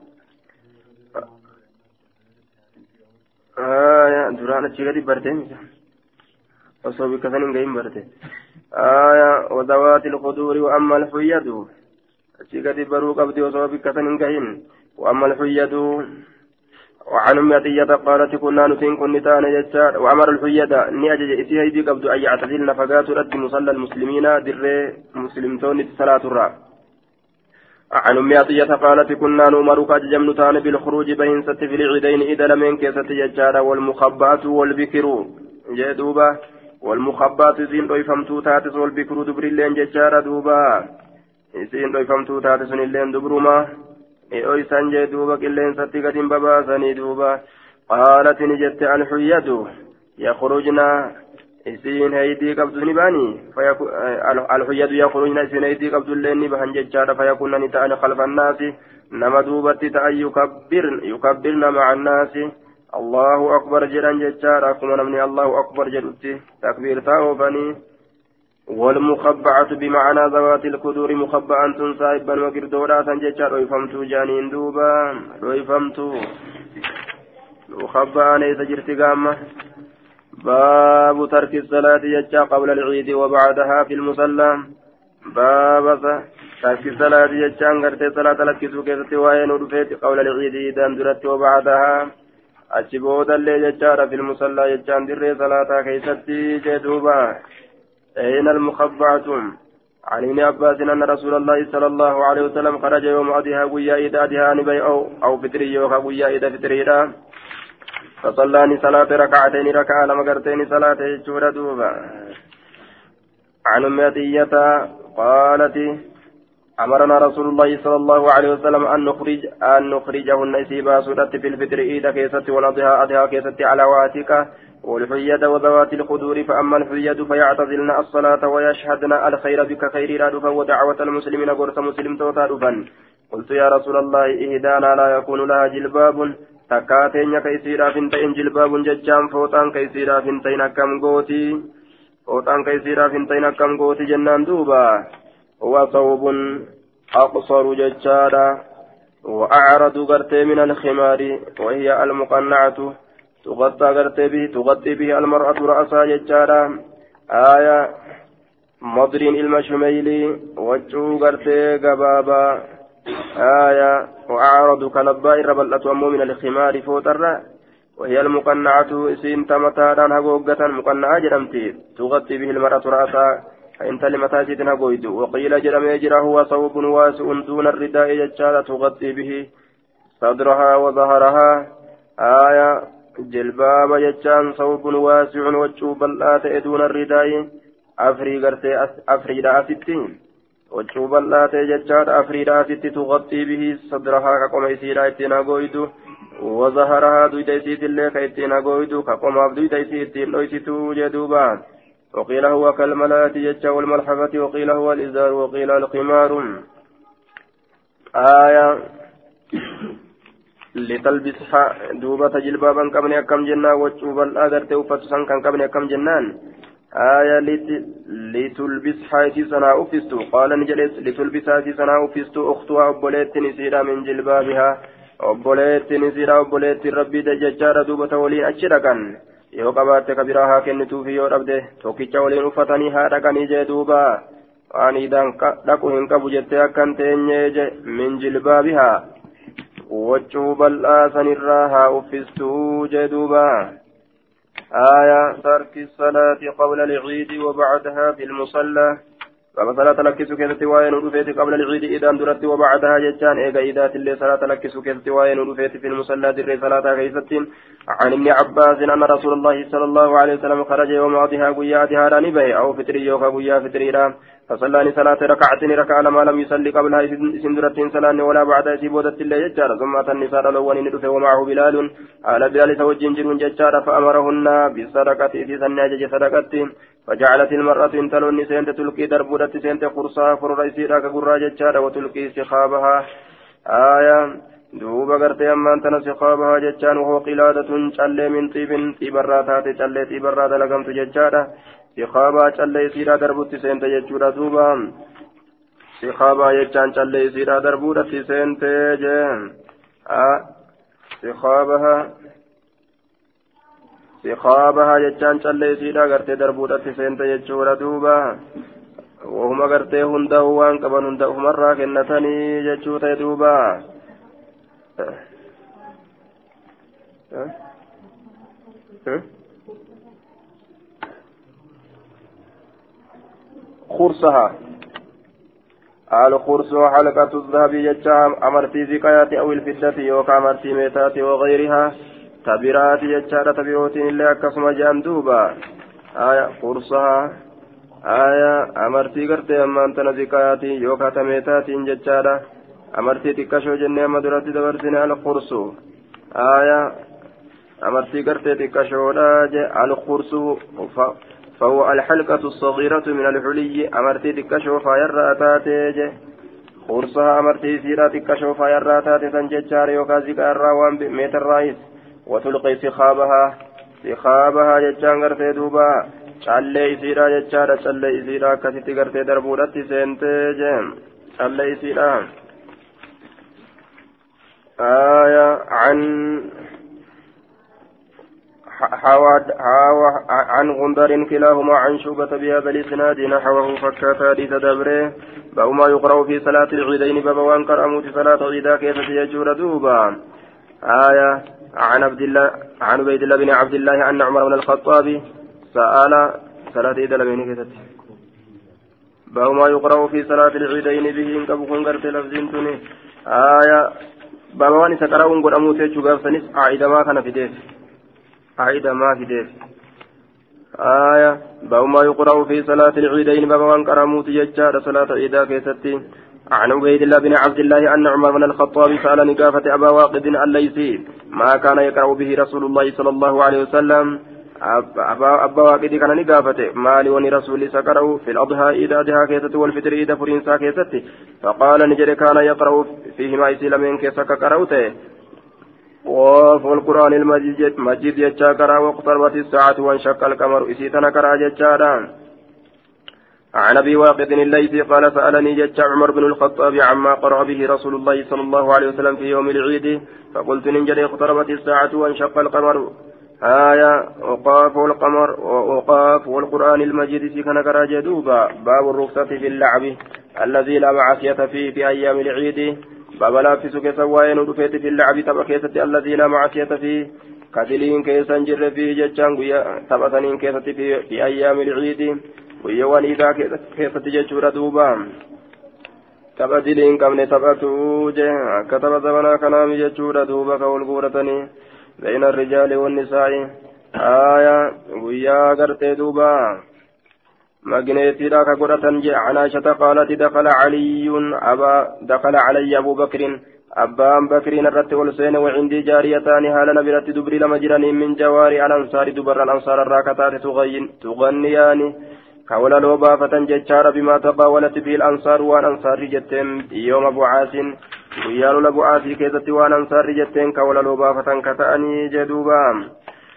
دوران الشيغة برتين وصوبي كثنين قيم برتين وذوات الخدور وأما الحيد الشيغة بروك أبدي وصوبي كثنين قيم وأما الحيد وعن أم عطية قالت كنا نتين كنتان يجار وأمر الحيدة نيجي إسيها يدي قبض أن يعتزلن فقات رد مصلى المسلمين در مسلمتون صلاة الرا عن أم عطية قالت كنا نؤمر كأججم نتان بالخروج بين ست في العيدين إذا لمن كيست يجار والمخبات والبكر جدوبة والمخبات زين ريفمتو تاتس والبكر دبر اللين ججار دوبا زين ريفمتو تاتس اللين دبرما إيسان جدوبا كلين ستيقة بباسني دوبا قالت نجت الحيد يخرجنا إسين هيدي قبض نباني الحيد يخرجنا إسين هيدي قبض اللين نبهن ججارة فيكون نتأن خلف الناس نما دوبت تأن يكبرن مع الناس الله أكبر جران ججارة كما نمني الله أكبر جرتي تكبير تاوبني والمخبعة بمعنى ذوات القدور مخبعة صاحبا وقردورا سنججا رويفمتو جانين دوبا رويفمتو مخبعة ليس جرتي قامة باب ترك الصلاة يجا قبل العيد وبعدها في المصلى باب ترك الصلاة يجا انقرت صلاة لكسو كيست وين ودفيت قبل العيد داندرت وبعدها أجبود اللي يجار في المصلى يجا اندر صلاة كيستي جدوبا أين المخبعة عن ابن عباس أن رسول الله صلى الله عليه وسلم خرج يوم أضحى ويا إذا أضحى نبي أو فطري يوم ويا إذا فطري فصلاني صلاة ركعتين ركعة لما قرتين صلاة جورا دوبا عن أم عطية قالت أمرنا رسول الله صلى الله عليه وسلم أن نخرجهن إسيبا سورة في الفطر إذا كيست والأضحى أضحى كيست على واتك والحية وذوات الخدور فأما الحية فيعتزلن الصلاة ويشهدن الخير بك خير رادفا ودعوة المسلمين قرص مسلم توتادفا قلت يا رسول الله إهدانا لا يكون لها جلباب تكاتين كيسيرا فنتين جلباب ججام فوتان كيسيرا فنتين أكم غوتي فوتان كيسيرا فنتين أكم غوتي جنان دوبا هو ثوب أقصر ججارا وأعرض قرتي من الخمار وهي المقنعة تغطي به المرأة رأسها ججارا آية مضرين المشميلي وجهه قرتي قبابا آية وأعرض كلباء ربلة أمو من الخمار فوتر وهي المقنعة إسين تمتاران هقوقة مقنعة جرمتي تغطي به المرأة رأسها فإن تلمتاجد هقويد وقيل جرم يجرى هو صوب واسع دون الرداء ججارا تغطي به صدرها وظهرها آية جلباب ججان صوب واسع وجوب اللات دون الرداء أفري رأستي وجوب اللات ججان أفري رأستي تغطي به صدرها كقوم يسيرا اتنا قويد وظهرها دويدا يسيت اللي كيتنا قويد كقوم دويدا يسيت لويسيتو جدوبا وقيل هو كالملات ججا والملحفة وقيل هو الإزار وقيل القمار آية لتلبسها دوبة جلبابا كمن كم جنان وجوب الأذر توفتسا كم كم جنان آية لتلبسها في سنة أفستو قال نجلس لتلبسها في سنة أفستو أختها أبوليت نسيرا من جلبابها أبوليت نسيرا أبوليت ربي دجاجار دوبة ولين أشركا yoo qabaatte kabiraahaa kennituufi yoo dhabde tokkicha waliin uffatanii haa dhaqanii jee duuba waan idaan dhaqu hin qabu jettee akkan teenyee je min jilbaabihaa wachuu bal'aa sanirraa haa uffistuu jee duuba آية ترك الصلاة قبل العيد وبعدها في المصلى فصلاة لكس كيست وين ودفيت قبل العيد إذا درت وبعدها جتان إيجا إذا تلي صلاة لكس كيست وين ودفيت في المصلى در صلاة كيست عن ابن عباس أن رسول الله صلى الله عليه وسلم خرج يوم أضحى قيا أضحى نبي أو فطري يوم قيا فطري فصلى صلاة ركعتين ركع لما لم يصلي قبلها سندرة صلاة ولا بعد سيبودة الله ججار ثم أتى النساء الأول ندفع ومعه بلال على بلال توجه جرون ججار فأمرهن بالصدقة في سناجج صدقة فجعلت المرأة تلون سنت تلقي دربودة سنت قرصا فرريسيرا كقرى ججار وتلقي سخابها آية دوبا غرتي أما أنت سخابها ججان وهو قلادة شل من طيب طيبرات شل طيبرات لقمت ججارة سخابا چلي سيرا دربوت سنت يجورا دوبا سخابا يجان چلي سيرا دربوت سنت جن سخابها يجان چلي سيرا غرتي دربوت سنت يجورا دوبا وهما غرتي هنده وان قبن هنده مرة كنتني يجوتا دوبا خرصها الخرص حلقة الذهب يجام أمرتي زكايات أو الفدة يوكا أمرتي ميتات وغيرها تبرات يجار تبروت إلا كسم جاندوبا خرصها أمرتي قرتي أما أنت زكايات يوكا تميتات ججارة أمرتي تكشو جنة مدرات دبرتنا الخرص أمرتي قرتي تكشو الخرص فهو الحلقة الصغيرة من الحلي أمرتي تكشف يراتاتي خرصها أمرتي سيرا تكشف يراتاتي سنججار يوكازيك الراوان بميت الرئيس وتلقي سخابها ججان غرتي دوبا شالي سيرا ججار شالي سيرا كسيتي غرتي دربورتي سنتي شالي سيرا عن عن غندر كلاهما عن شوبة بهذا الإسناد نحوه فكات حديث دبره باب ما يقرأ في صلاة العيدين باب وانكر أموت صلاة العيدا كيف يجور دوبا عن عبيد الله بن عبد الله أن عمر بن الخطاب سأل صلاة العيد لبين كيف باب ما يقرأ في صلاة العيدين به إن كبكون قرت لفظين باب وان سكرون قد أموت يجور سنس عيد ما كان في ديف عيد ما في ديف باب ما يقرأ في صلاة العيدين باب وان كرموت يجار صلاة عيدا كيستي عن عبيد الله بن عبد الله أن عمر بن الخطاب سأل نقافة أبا واقد الليثي ما كان يقرأ به رسول الله صلى الله عليه وسلم أبا واقد كان نقافة مالي وني رسول سكره في الأضحى إذا أضحى كيستي والفطر إذا فرنسا كيستي فقال نجد كان يقرأ فيهما إسلامين كيسك كروته وفي القرآن المجيد يجاكرا واقتربت الساعة وانشق القمر إسيتنا كرا ججارا عن أبي واقد الليثي قال سألني جج عمر بن الخطاب عما قرأ به رسول الله صلى الله عليه وسلم في يوم العيد فقلت ننجد اقتربت الساعة وانشق القمر وقاف القمر وقاف والقرآن المجيد سيكنا كرا جدوبا باب الرخصة في اللعب الذي لا معصية فيه في أيام العيد بابا لافسو كيسا وين ودفيت في اللعب تبا كيسة الذي لا معصية فيه كتلين كيسا جر فيه جتشان تبا سنين كيسة في أيام العيد ويوان إذا كيسة جتشورة دوبا تبا دلين كمن تبا توجه كتبا زمنا كنام جتشورة دوبا كولقورتني بين الرجال والنساء ويا قرتي دوبا مجنيتي راك قرة عن عائشة قالت دخل علي أبو بكر أبان بكر الرت والسين وعندي جاريتان هالا نبرت دبري لما جراني من جواري الأنصار دبر الأنصار الراكتات تغنيان كولا لوبا فتنججار بما تقاولت به الأنصار والأنصار جتين يوم أبو عاصم ويالو لأبو عاصم كيزت والأنصار جتين كولا لوبا فتنكتأني جدوبا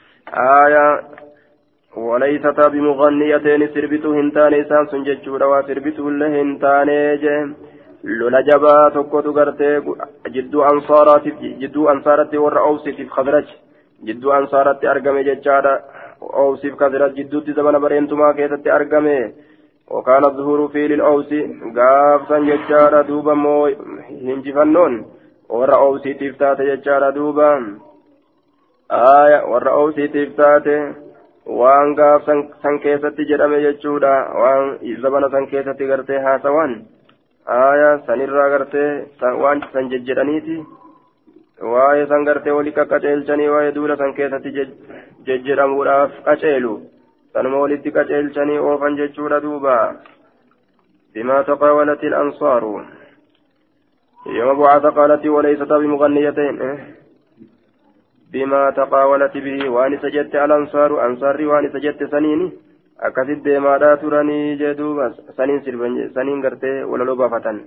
وليست بمغنيتين سربتو هنتان إسان سنججورا وسربتو لهنتان لولا جبا تقوتو غرتي جدو أنصارات ورأوسي في خضرج جدو أنصارات أرقمي ججارا أوسي في خضرج جدو تزمن برينتما كيست أرقمي وكان الظهور في للأوسي قاف سنججارا دوبا مو هنجفنون ورأوسي تفتات ججارا دوبا ورأوسي تفتات waan gaaf san keessatti jedhame jechuudha waan zabana san keessatti gartee haasawan sanirraa gartee waan san jejjedhaniiti waa'ee san gartee wali qaqqaceelchanii waa'ee duula san keessatti jejjedhamuudhaaf qaceelu sanuma walitti qaceelchanii oofan jechuudha duuba بما تقاولت الأنصار يوم بعث قالت وليست بمغنيتين بما تقاولت به وان سجدت الأنصار أنصاري وان سجدت سنيني أكثر بما لا تراني جدوبا سنين سربن سنين قرتي ولا لبا فتن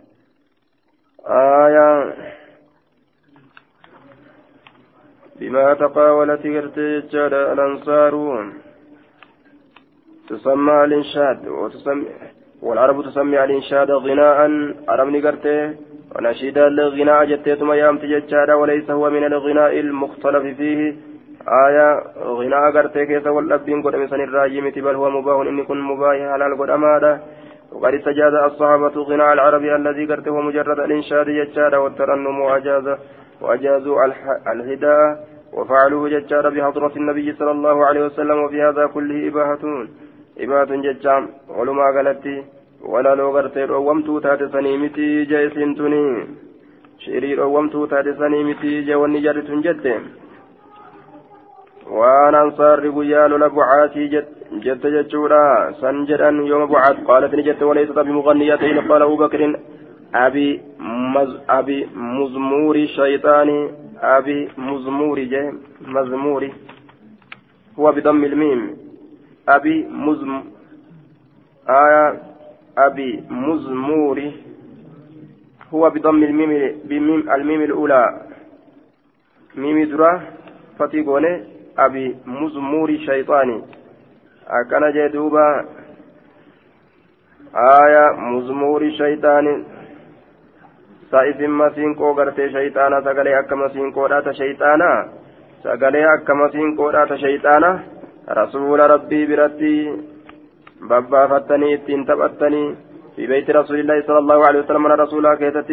بما تقاولت قرتي جد الأنصار تسمى الإنشاد والعرب تسمي الإنشاد غناء عربني قرته ونشيدا للغناء جتيتما يامت جتشادا وليس هو من الغناء المختلف فيه آية غناء قرته كيس والأبين قد أمسان الراجمة بل هو مباه إن يكون مباه على القد أمادا وقد استجاز الصحابة غناء العربي الذي قرته مجرد الإنشاد جتشادا والترنم وأجازوا الهداء وفعلوه جتشادا بحضرة النبي صلى الله عليه وسلم وفي هذا كله إباهة جتشام ولما قالت ولا لو غرتي رومتو تاتي سنيمتي جيسنتني شيري رومتو تاتي سنيمتي جواني جرتن جت وانا انصار رجال لبعاتي جت جتشورا سنجدا يوم بعات قالت نجت وليست بمغنيتين قال ابو بكر ابي مزمور شيطاني ابي مزموري هو بضم الميم ابي أبي مزموري هو بضم الميم الأولى ميم درا فتيقوني أبي مزموري شيطاني أكنا جدوبا مزموري شيطاني سائف مسينكو غرتي شيطانا سغلي أكا مسينكو داتا شيطانا سغلي أكا مسينكو داتا شيطانا رسول ربي برتي بابا فتني اتين تبتني في بيت رسول الله صلى الله عليه وسلم من رسولا كيتتي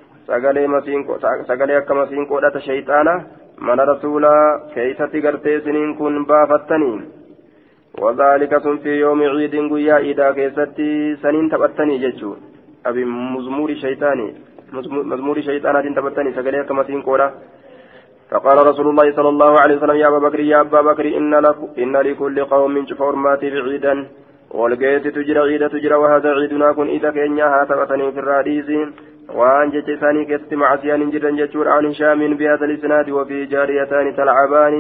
سغلي أكا مسينكو داتا شيطانا من رسولا كيتتي غرتي سنين كن بافتني وذلك في يوم عيد قيا إذا كيستي سنين تبتني ججو أبي مزمور شيطاني مزمور شيطانات تبتني سغلي أكا مسينكو دا فقال رسول الله صلى الله عليه وسلم يا أبا بكر إن لكل قوم شفور ماتي بعيدا والقيت تجرى عيدا تجرى وهذا عيدنا كن إذا كأنها تبتني في الراديس وأن جتساني كست مع سيان جدا جتشور عن هشام بهذا الإسناد وفي جاريتان تلعبان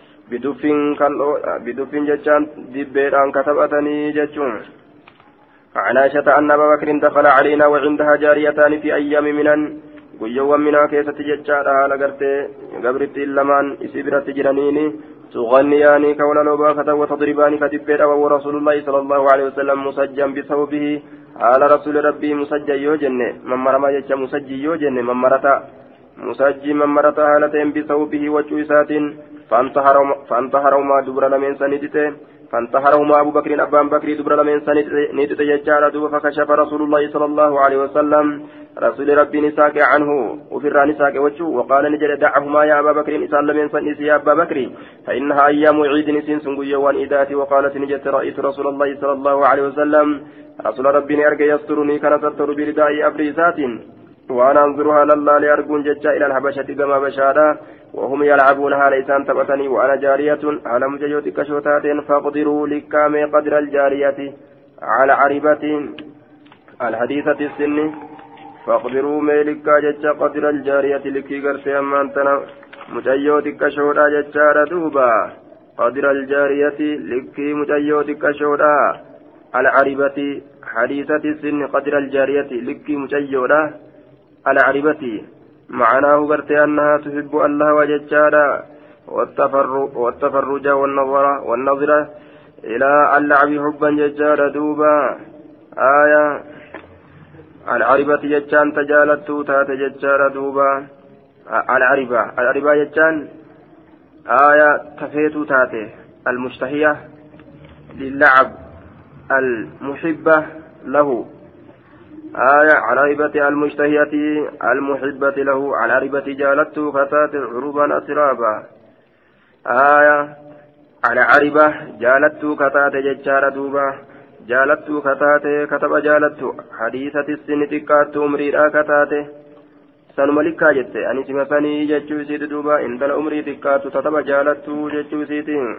بدف جتشان دبيران كتبتني جتشون عن عائشة أن أبا بكر دخل علينا وعندها جاريتان في أيام منن guyyoowwan minaa keessatti jechaadha haala gartee gabritti lamaan isii biratti jiraniini tuganniyaanii ka walaloo baafatan watadribaanii ka dibbeedha wa rasuulullaahi sala allahu alehi wasalam musajjan bisawbihi haala rasuuli rabbii musajjan yoo jenne mammaramaa jecha musajji yoo jenne musajji mammarata haala ta'en bisawbihi wachuu isaatiin faantaharahumaa dubra lameen sanidite فانتهرهما أبو بكر أبان بكر دبر لمن سنيت تججار دوب فكشف رسول الله صلى الله عليه وسلم رسول ربي نساك عنه وفر نساك وجهه وقال نجد دعهما يا أبا بكر إسال لمن سنيت يا أبا بكر فإنها أيام عيد نسين سنقيا وإداتي وقالت نجد رأيت رسول الله صلى الله عليه وسلم رسول ربي أرجى يسترني كان تستر برداء أبريسات وأنا أنظرها لله لأرجون ججا إلى الحبشة كما بشارا وهم يلعبونها ليسان تبتني وأنا جارية على مجيوت كشوتات فاقدروا لكام قدر الجارية على عربة الحديثة السن فاقدروا ميلك ججا قدر الجارية لكي قرسي أمانتنا مجيوت كشوتا ججا دوبا قدر الجارية لكي مجيوت كشوتا على عربة حديثة السن قدر الجارية لكي مجيوتا على عربة معناه قرت أنها تحب الله وججارا والتفرج والنظرة إلى اللعب حبا ججارا دوبا آية العربة ججان تجالت تات ججارا دوبا العربة ججان آية تفيت تاته المشتهية للعب المحبة له آية على عربة المشتهية المحبة له على عربة جالته فتاة عروبا أسرابا آية على عربة جالته كتات ججارة دوبا جالته كتات كتب جالته حديثة السن تكات أمريرا كتات سنملكا جت أني سمساني جتشو سيد دوبا عند الأمري تكات تتب جالته جتشو سيدين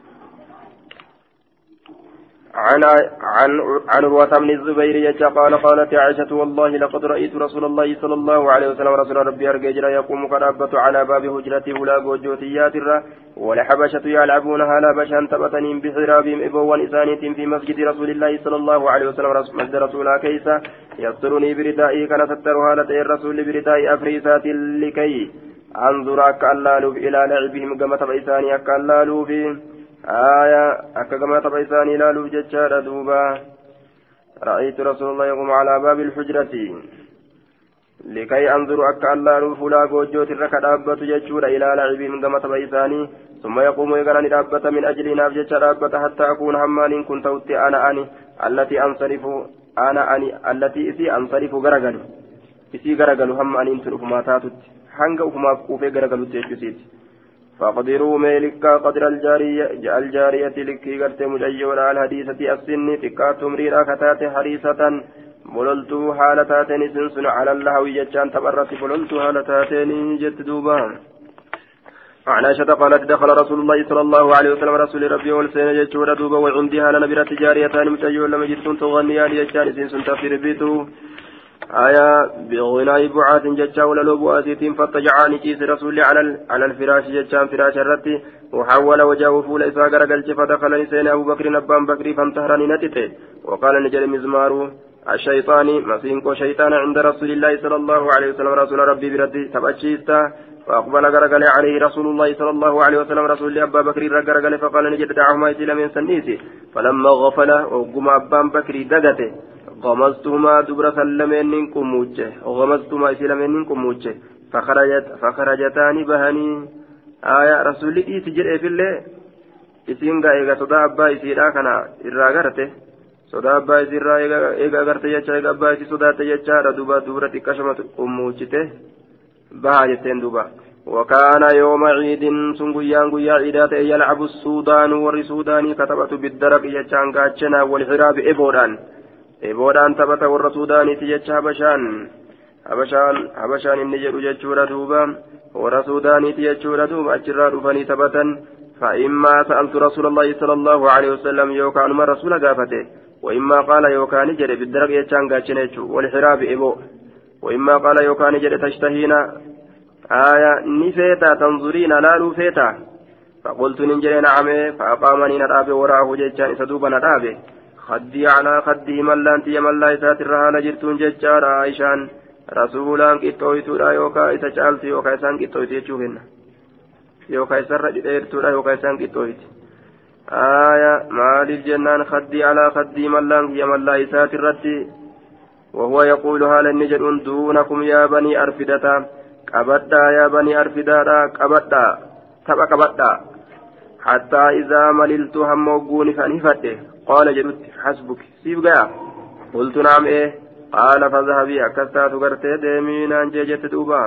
عن عروة بن الزبير قال قالت عائشة والله لقد رأيت رسول الله صلى الله عليه وسلم رسول ربي أرجع يقوم قرابة على باب هجرته ولا جوتيات ولحبشة يلعبونها لا بشان تبتني بحرابهم إبوان إسانيت في مسجد رسول الله صلى الله عليه وسلم مسجد رسولها كيسا يسترني بردائي كان سترها لتي الرسول بردائي أفريسات لكي أنظر أكالالوف إلى لعبهم قمة بإساني أكالالوف أكما تبعثاني لا لوجتشار دوبا رأيت رسول الله يقوم على باب الحجرة لكي أنظر أكا الله رفلا قوجوت الركض أبت جتشور إلى لعبهم كما تبعثاني ثم يقوم يقرأني رابة من أجل نافجة رابة حتى أكون همال كنت أوتي أنا التي أنصرف التي إسي أنصرف غرغل إسي غرغل هم أن ينترف ما تاتت حنق وما كوفي غرغل تيجسيت فقدروا ميلك قدر الجارية لكي قرت مجيونا الحديثة السن تكاتم ريرا كتات حريصة بللتو حالتاتين سنسن على اللهو يجان تبرت بللتو حالتاتين جت دوبان عن عائشة قالت دخل رسول الله صلى الله عليه وسلم رسول ربي والسين يجور دوبا وعندها لنبرة جاريتان مجيون لما جرتون تغنيان يجان سنسن تفير بيتو بغناء بعاث ججا ولو بؤاسيتين فاتجعاني كيس رسول على الفراش ججان فراش الرتي وحول وجهه فول إساء قرقل فدخل نسين أبو بكر نبان بكري فانتهرني نتته وقال نجل مزمار الشيطان مسينكو شيطان عند رسول الله صلى الله عليه وسلم رسول ربي برد تبأشيستا فأقبل قرقل عليه رسول الله صلى الله عليه وسلم رسول أبا بكر قرقل فقال نجل دعهما يسيل من سنيسي فلما غفل وقم أبان بكر دقته غمزتهما دبر سلمين كموجه وغمزتهما سلمين كموجه فخرجتان بهني رسول الله تجر في الله إسينغا إيغا صدا أبا إسيرا كنا إراغرته صدا أبا إسيرا إيغا غرته يجا إيغا أبا إسي صدا تيجا ردوبا دبرة كشمت كموجته بهاجتين دوبا وكان يوم عيد سنغيان غيا عيدات يلعب السودان والرسوداني كتبت بالدرق يجان غاتشنا والحراب إبودان تبت والرسوداني تيجا habashaan inni jedhu jechuudha duuba warra suudaaniiti jechuudha duuba achirraa dhufanii taphatan فإما سألت رسول الله صلى الله عليه وسلم يوكان ما رسول قافته وإما قال يوكان جري بالدرق يتشان قاتشنيتشو والحراب إبو وإما قال يوكان جري تشتهينا نفيتا تنظرين لا لفيتا فقلت ننجري نعم فأقامني نرابي وراه جيتشان إسدوبا نرابي خدي على خدي ملانتي ملا إسات الرهان جرتون جيتشار عائشان rasuulaan qixxooytuudha yookaan isa caalti yookaan isaan qixxooyti jechuu kenna yookaan isarra dhidheertuudha yookaan isaan qixxooyti maaliif jennaan kaddii alaa kaddii mallaan kiyya mallaa isaati irratti وهو يقول هذا النجر دونكم يا بني أرفدة قبدا يا بني أرفدة قبدا تبا قبدا حتى إذا مللت هم وقوني فانفته قال جدت حسبك سيبقى قلت نعم إيه قال فذهبي أكثت قرتي ديمين أنجيجت دوبان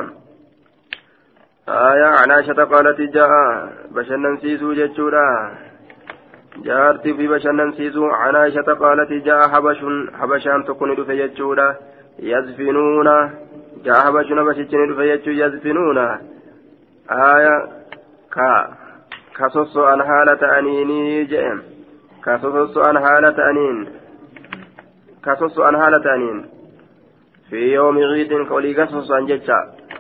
عن عائشة قالت جاء بشنن سيسو جتشورا جارتي في بشنن سيسو عن عائشة قالت جاء حبشان تكون في جتشورا يزفنون جاء حبشون بشتشن في جتشو يزفنون كسوس عن حالة أنيني جئم كسوس عن حالة أنين كسوس عن حالة أنين في يوم عيد قولي قصص عن ججا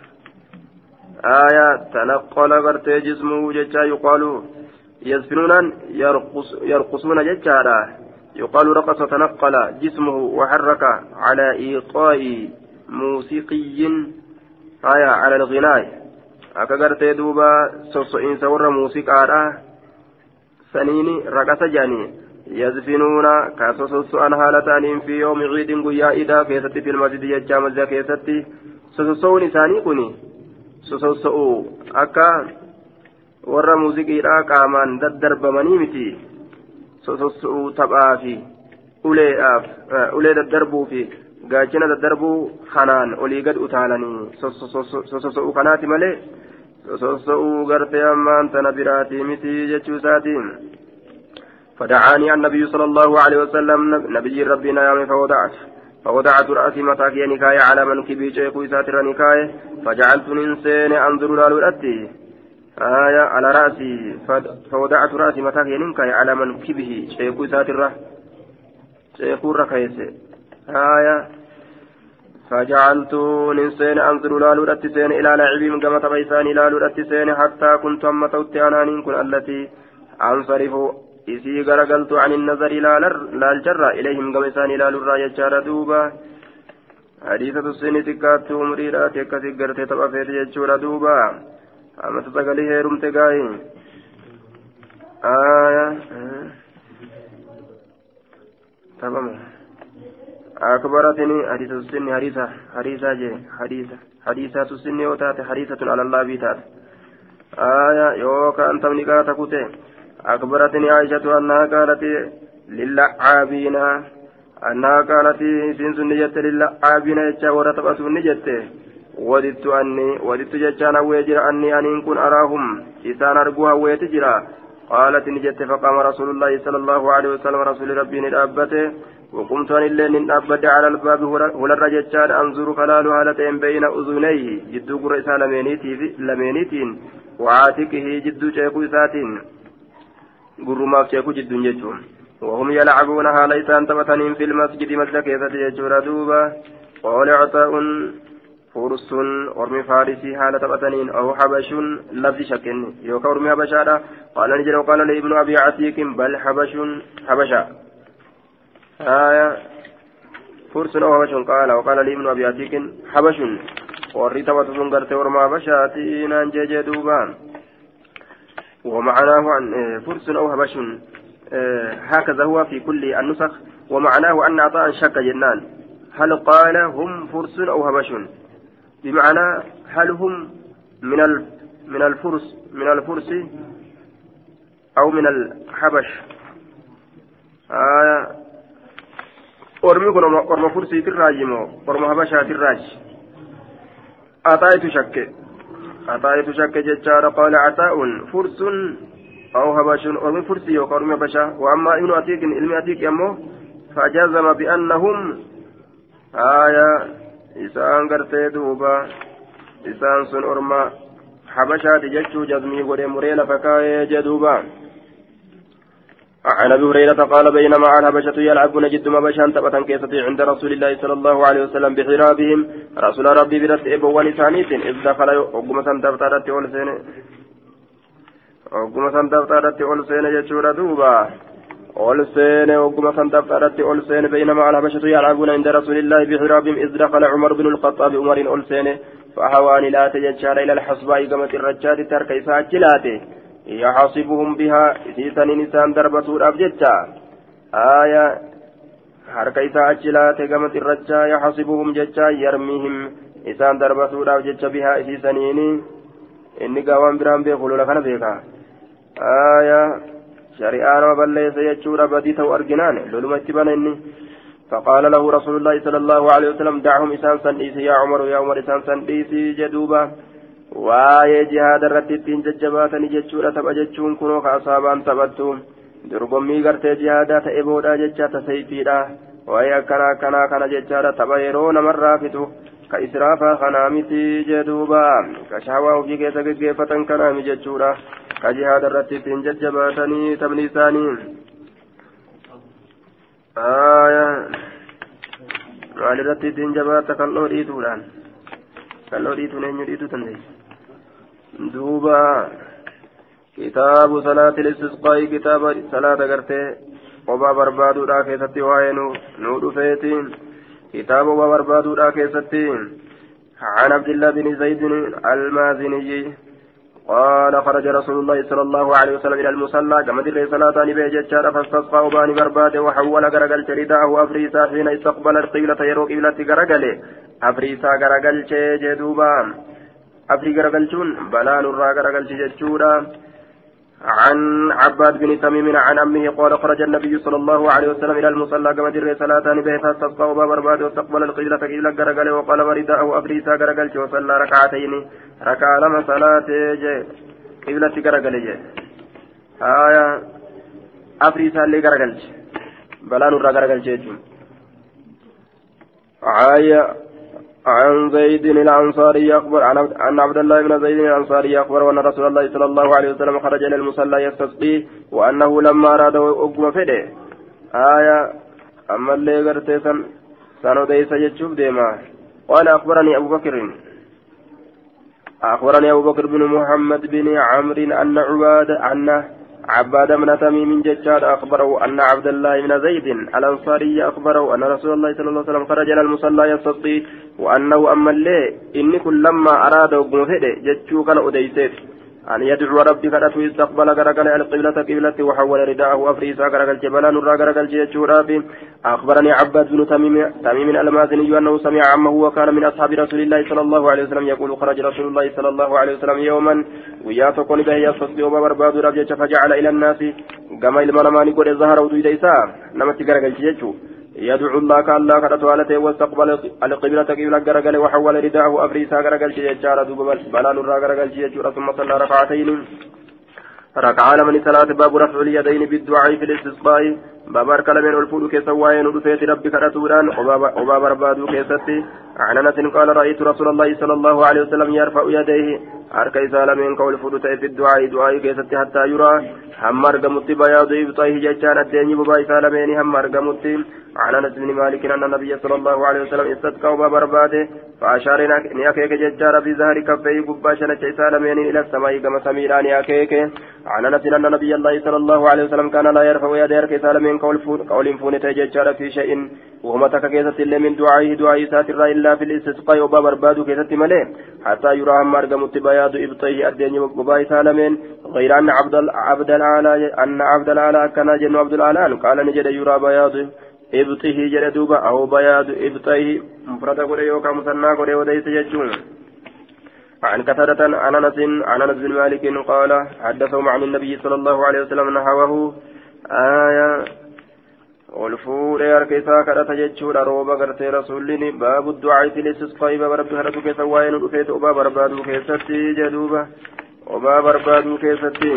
تنقل قرتي جسمه ججا يقال يزفنون يرقصون ججارا يقال رقص تنقل جسمه وحرك على إيقاء موسيقي على الغناء أكغرتي دوبا سوسو إنسا ور موسيقى سنيني رقص جاني يزفنون كاسوس عن حالتان في يوم عيد قيا إذا كيست في المسجد يجام الزا كيست سوسو نساني كوني سوسو أكا ورى موسيقى قامان ددرب منيمتي سوسو تبعافي أولي ددربو في قاجنا ددربو خنان أولي قد أتالني سوسو خناتي ملي سوسو غرتي أمان تنبراتي متي جتشوساتي فدعاني النبي صلى الله عليه وسلم نبي ربنا يوم فوضعت رأسي متاكي نكاية على منكبي شيخ ساتر نكاية فجعلت ننسين أنظر لالورتي على رأسي فوضعت رأسي متاكي نكاية على منكبه شيخ ساتر شيخ ركيس فجعلت ننسين أنظر لالورتي سين إلى لعبي من قمة بيساني لالورتي سين حتى كنت أما توتي أنا نكون التي أنصرف isii garagaltu ani nazari laalcharra ilayhim gama isaan ilaalurraa jechaadha duuba hadiisa tussini xiqqaatti umriidhaati akkasi gartee taphafeeti jechuudha duuba amata sagalii heerumte gaayi تمام أكبرتني حديث السن حديثة السن وتات حديثة على الله بيتات يوكا أنت منكات كتي أكبرتني عائشة أنها قالت للعابين أنها قالت سنسن نجت للعابين يتشاور تبأسون نجت وددت جتشانا ويجر أني أن كن أراهم إسان أرجوها ويتجرا قالت نجت فقام رسول الله صلى الله عليه وسلم رسول ربي نتأبته وقمت عن الليل نتأبت على الباب هل الرجتشان أنظر خلال هالتين بين أذنيه جد قرئسا لمينيتين وعاتقه جد شيخ ساتين قرماف شيخ جد جتشون وهم يلعبونها ليس أن تبتنين في المسجد مسجد يتججر دوبا قال عطاء فرس ورمي فارسي حالة تبتنين أو حبش لفظ شكن يوكا ورمي حبشا قال نجل وقال لابن أبي عتيك بل حبشا فرس أو حبش قال وقال لابن أبي عتيك حبش وريت وتسن قرت ورمى حبشاتين أنجج دوبان ومعناه عن فرس أو حبش هكذا هو في كل النسخ ومعناه أن عطاء شك جنان هل قال هم فرس أو حبش بمعنى هل هم من الفرس أو من الحبش أرميكم أرم فرسي تراجمو أرم حبشا تراج أطايت شك ججار قال عطاء فرس أو حبش أرم فرسي وقرم حبشا وأما ابن أتيك علم أتيك يمو فجزم بأنهم إسان قرتي دوبا إسان سن أرما حبشات جتشو جزمي وري مرينا فكاي جدوبا عن أبي هريرة قال بينما الحبشة يلعبون جد مبشان تبتا كيستي عند رسول الله صلى الله عليه وسلم بحرابهم رسول ربي برت إبوان ثانيت إذ دخل أقمة دفترت أولسين جتشو دوبا أولسين وقم دفترت أولسين بينما الحبشة يلعبون عند رسول الله بحرابهم إذ دخل عمر بن الخطاب عمر أولسين فهواني لا تججار إلى الحصباء قمة الرجال ترك إساجلاته يحصبهم بها إسيسان نسان دربة الأبجتة حرك إساجلاته قمة الرجال يحصبهم ججا يرميهم إسان دربة الأبجتة بها إسيسانين إني قوام برام بيقولوا لك أنا بيكا شريعان وبليس يجور بديته أرجنان لولما اتبان إني فقال له رسول الله صلى الله عليه وسلم دعهم إسان سنديسي يا عمر إسان سنديسي جدوبا واي جهاد الرتبين ججباتني ججورة تبججون كنوك أصابان تبتون درقمي قرتي جهادات إبودا ججات سيفيدا واي كنا ججارة تبيرون مرافته كإسرافا خنامتي جدوبا كشهواه في كيسك كيفة كنامي ججورة كجهاد الرتبين ججباتني تبنيساني maal irratti ittiin jabaata kalloo dhiituudhaan kalloo dhiituun eenyu dhiituu dandeessi duuba kitaabu salaatil istisqaa'i kitaaba salaata gartee obaa barbaaduudhaa keessatti waa'ee nuu dhufeetiin kitaaba obaa barbaaduudhaa keessatti عن عبد الله بن زيد المازني قال خرج رسول الله صلى الله عليه وسلم إلى المصلى كما ترى صلاة نبي جدّار فاستسقى وباني برباده وحول غرقل شريده أفريسا حين استقبل القبلة يروق قبلة غرقله أفريسا غرقل جدوبا أفري غرقل شون بلال الرا غرقل جدّورا عن عباد بن تميم عن أمه قال خرج النبي صلى الله عليه وسلم إلى المصلى كما ترى صلاة نبي فاستسقى وباني برباده واستقبل القبلة قبلة غرقله وقال رداء أفريسا غرقل وصلى ركعتين ركع لما صلاة قبلة غرقل أفريسا اللي غرقل بلان الرا غرقل عن زيد الأنصاري أخبر عن عبد الله بن زيد الأنصاري أخبر وأن رسول الله صلى الله عليه وسلم خرج إلى المصلى يستسقي وأنه لما أراد أقوم فده أما اللي غرتي سنديس يجوب ديما قال أخبرني أبو بكر بن محمد بن عمرو أن عباد بن تميم ججار أخبره أن عبد الله بن زيد الأنصاري أخبره أن رسول الله صلى الله عليه وسلم خرج إلى المصلى يستسقي وأنه أما اللي إني كلما أراد وقمفده ججو كان أديسيت أن يدعو ربي كرته استقبل غرغل القبلة قبلة وحول رداءه أفريسا غرغل جبلا نرى غرغل جيتشورابي أخبرني عباد بن تميم المازني أنه سمع عمه وكان من أصحاب رسول الله صلى الله عليه وسلم يقول خرج رسول الله صلى الله عليه وسلم يوما وياتقون به يستصبح وبرباد ربيت فجعل إلى الناس كما المنمان قد ظهر ودود إيسا نمت غرغل جيتشو يدعو الله كالله كرتوالته واستقبل القبلة قبلة غرغل وحول رداءه أفريسا غرغل جيتشارا دوب بلا نرى غرغل جيتشورا ثم صلى ركعتين ركعان من ثلاث باب رفع اليدين بالدعاء في الاستسقاء باب أركل من الفول كسواين ودفيت ربك رسولان وباب رباد كيستي عن أنس قال رأيت رسول الله صلى الله عليه وسلم يرفع يديه أركي سالمين قول فول في الدعاء دعاء كيستي حتى يرى هم أرقمت بياض إبطيه جيشان الدين بباي سالمين هم أرقمت عن أنس بن مالك أن النبي صلى الله عليه وسلم استسقى وباب رباده فأشار نياكيك جيشان في ظهر كفيه قباشا سالمين إلى السماء كما سميران نياكيك عن أنس أن النبي الله صلى الله عليه وسلم كان لا يرفع يديه أركي سالمين قول فونت جيشان في شيء وهما تككيست اللي من دعائه ساتر إلا في الاستسقاء وباب رباده كيست مليه حتى يرى هم أرقمت بياض إبطيه الدين بباي سالمين غير أن عبد العالى كان جن عبد العالى قال نجد يرى بياض إبطيه جلدوبا أو بياض إبطيه مفرد قرية يوكا مثنى قرية وديس يجون عن كثرة عن أنس بن مالك قال حدثهم عن النبي صلى الله عليه وسلم نحوه آية والفور يركيسا كرة يجون روبا قرتي رسولين باب الدعاء في الاستسقاء باب ربي هرتك سواين رفيت وباب ربادو كيستي جدوبا وباب ربادو كيستي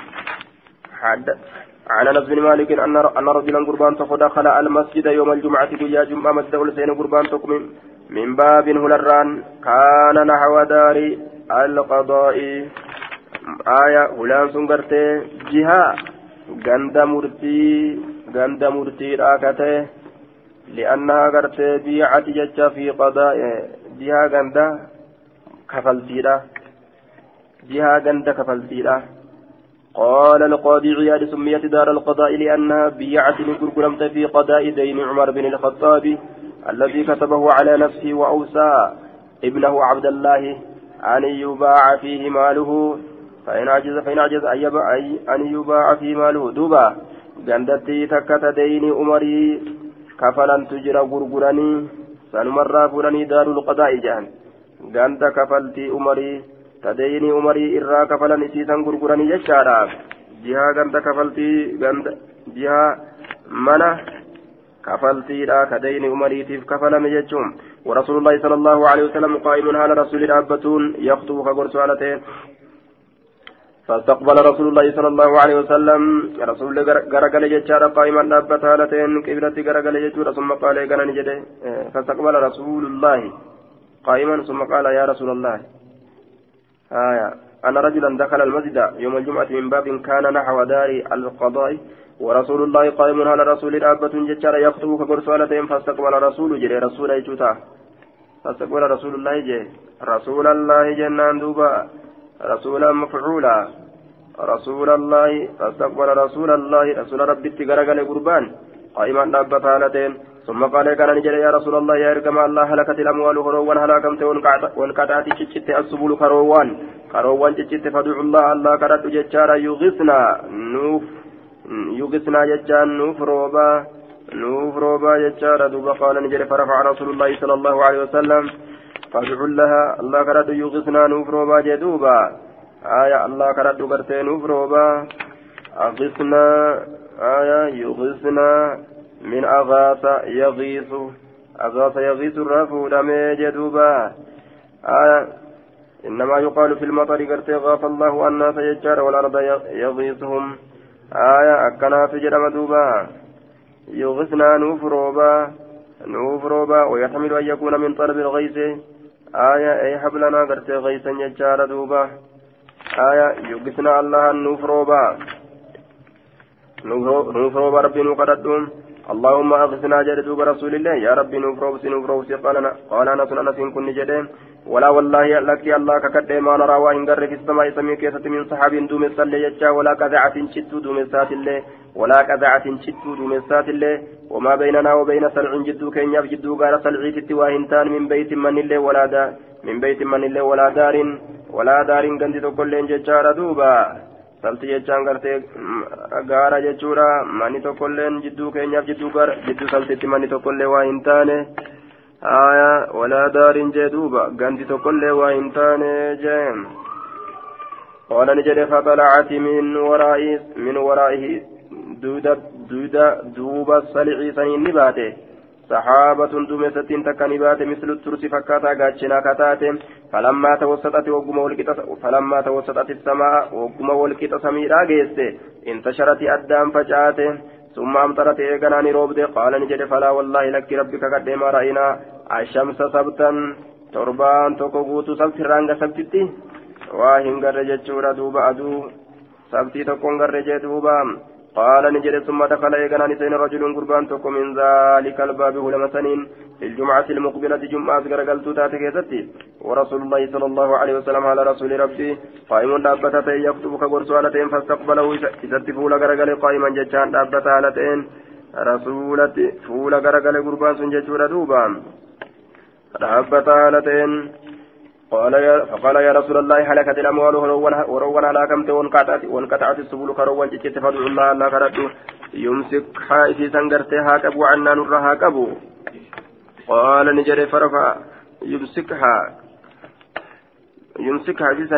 عن انس بن مالك ان رجلا قربان دخل المسجد يوم الجمعه ويا جمعه مسجد ولسين قربان من باب هلران كان نحو دار القضاء آية هلان سنغرت جهة غند مرتي راكته لأنها غرت بيعت جتة في قضاء جهة غند كفلتيرا قال القاضي عياد سميت دار القضاء لأنها بيعت لكركرمت في قضاء دين عمر بن الخطاب الذي كتبه على نفسه وأوصى ابنه عبد الله أن يباع فيه ماله فإن عجز أن يباع فيه ماله دوبا غندتي تكت دين عمري كفلا تجرى غرغراني سنمر فلاني دار القضاء جهن غند كفلتي عمري تديني عمري إرى كفلا نسيسا غرغراني جشارا جهة غند كفلتي غند جهة منه كفلتي لا كدين عمري تيف كفلا مججوم ورسول الله صلى الله عليه وسلم قائم على رسول الأبتون يخطب كقرص على فاستقبل رسول الله صلى الله عليه وسلم رسول غرغل جچارا قائما دابتالتين قبلة غرغل جچورا ثم قال غنا نجده فاستقبل رسول الله قائما ثم قال يا رسول الله أنا رجلا دخل المسجد يوم الجمعة من باب كان نحو دار القضاء ورسول الله قائم على رسول الأبة جچارا يخطب كقرصالتين فاستقبل رسول جري رسول يجوتا فاستقبل رسول الله جي رسول الله جنان دوبا رسولا مفعولا رسول الله فاستقبل رسول الله رسول ربي تغرغل قربان قائما دابتالتين ثم قال كان نجري يا رسول الله يا اركم الله هلكت الاموال خروان هلاكمت والقطعات تشت السبل خروان تشت فدعوا الله كرت ججارا يغثنا ججان نوف روبا ججارا دوبا قال نجري فرفع رسول الله صلى الله عليه وسلم فادعوا لها الله كرد يغثنا نفروبا جدوبا آية الله كرد برتي نفروبا أغثنا آية يغثنا من أغاث يغيث الرفو دمي جدوبا آية إنما يقال في المطر كرتي غاف الله الناس يجار والأرض يغيثهم آية أكنا في جرم دوبا يغثنا نفروبا ويحتمل أن يكون من طلب الغيث آية أي حبلنا قرتي غيثا يجار دوبا آية يقسنا الله نفروبا ربي نقردون اللهم أغثنا جدوب رسول الله يا ربي نفروبس قال أنا كن جدين ولا والله لك الله ككد ما نرى وإن قر في السماء سمي كيسة من صحاب دوم الصلي يجا ولا كذعة شت دوم السات الله ولا كذعة شت دوم السات الله وما بيننا وبين سلع جدو كين يبجدو قال سلعي تتواهنتان من بيت من الله ولا دار ولا دار غندي تقولين ججارة دوبا sabti jechaan gartee gaara jechuudha manni tokkolleen jidduu keenyaaf jidduu sabtitti manni tokkollee waa hin taane walaa daariin jee duuba gandi tokkollee waa hin taane jee qaala ni jedhe faxalacati min waraa'ihi duuba salicii saniin ni baate saxaabatun duumessatiin takka ni baate mislu tursi fakkaataa gaachinaa kataate فلما توسطت السماء وقم والقط سميرا جيسته انتشرت أدام فجاته ثم أمطرت إيقنان روبد قال نجد فلا والله لك ربك قد ما رأينا الشمس سبتا تربان تقوت سبت رانغ سبتتي واهن قرجت شورا دوبا أدو سبتي تقون قرجت دوبا قال نجد ثم دخل إيقنان سين رجل قربان تقو من ذلك الباب هلما سنين في الجمعة المقبلة جمعة قرقلت تاتك يستي ورسول الله صلى الله عليه وسلم على رسول ربي قائم دابتة يكتب كبر سؤالتين فاستقبله إذا فول قرقل قائما ججان دابتة هالتين رسولة فول قرقل قربان سنججور دوبا دابتة هالتين فقال يا رسول الله هلكت الأموال ورونا هلاكمت وانقطعت السبل كروان جكت فادعوا الله لا كرته يمسك حائسي سنقرتها كبو عنا نرها كبو قال نجري فرفع يمسكها إسيسا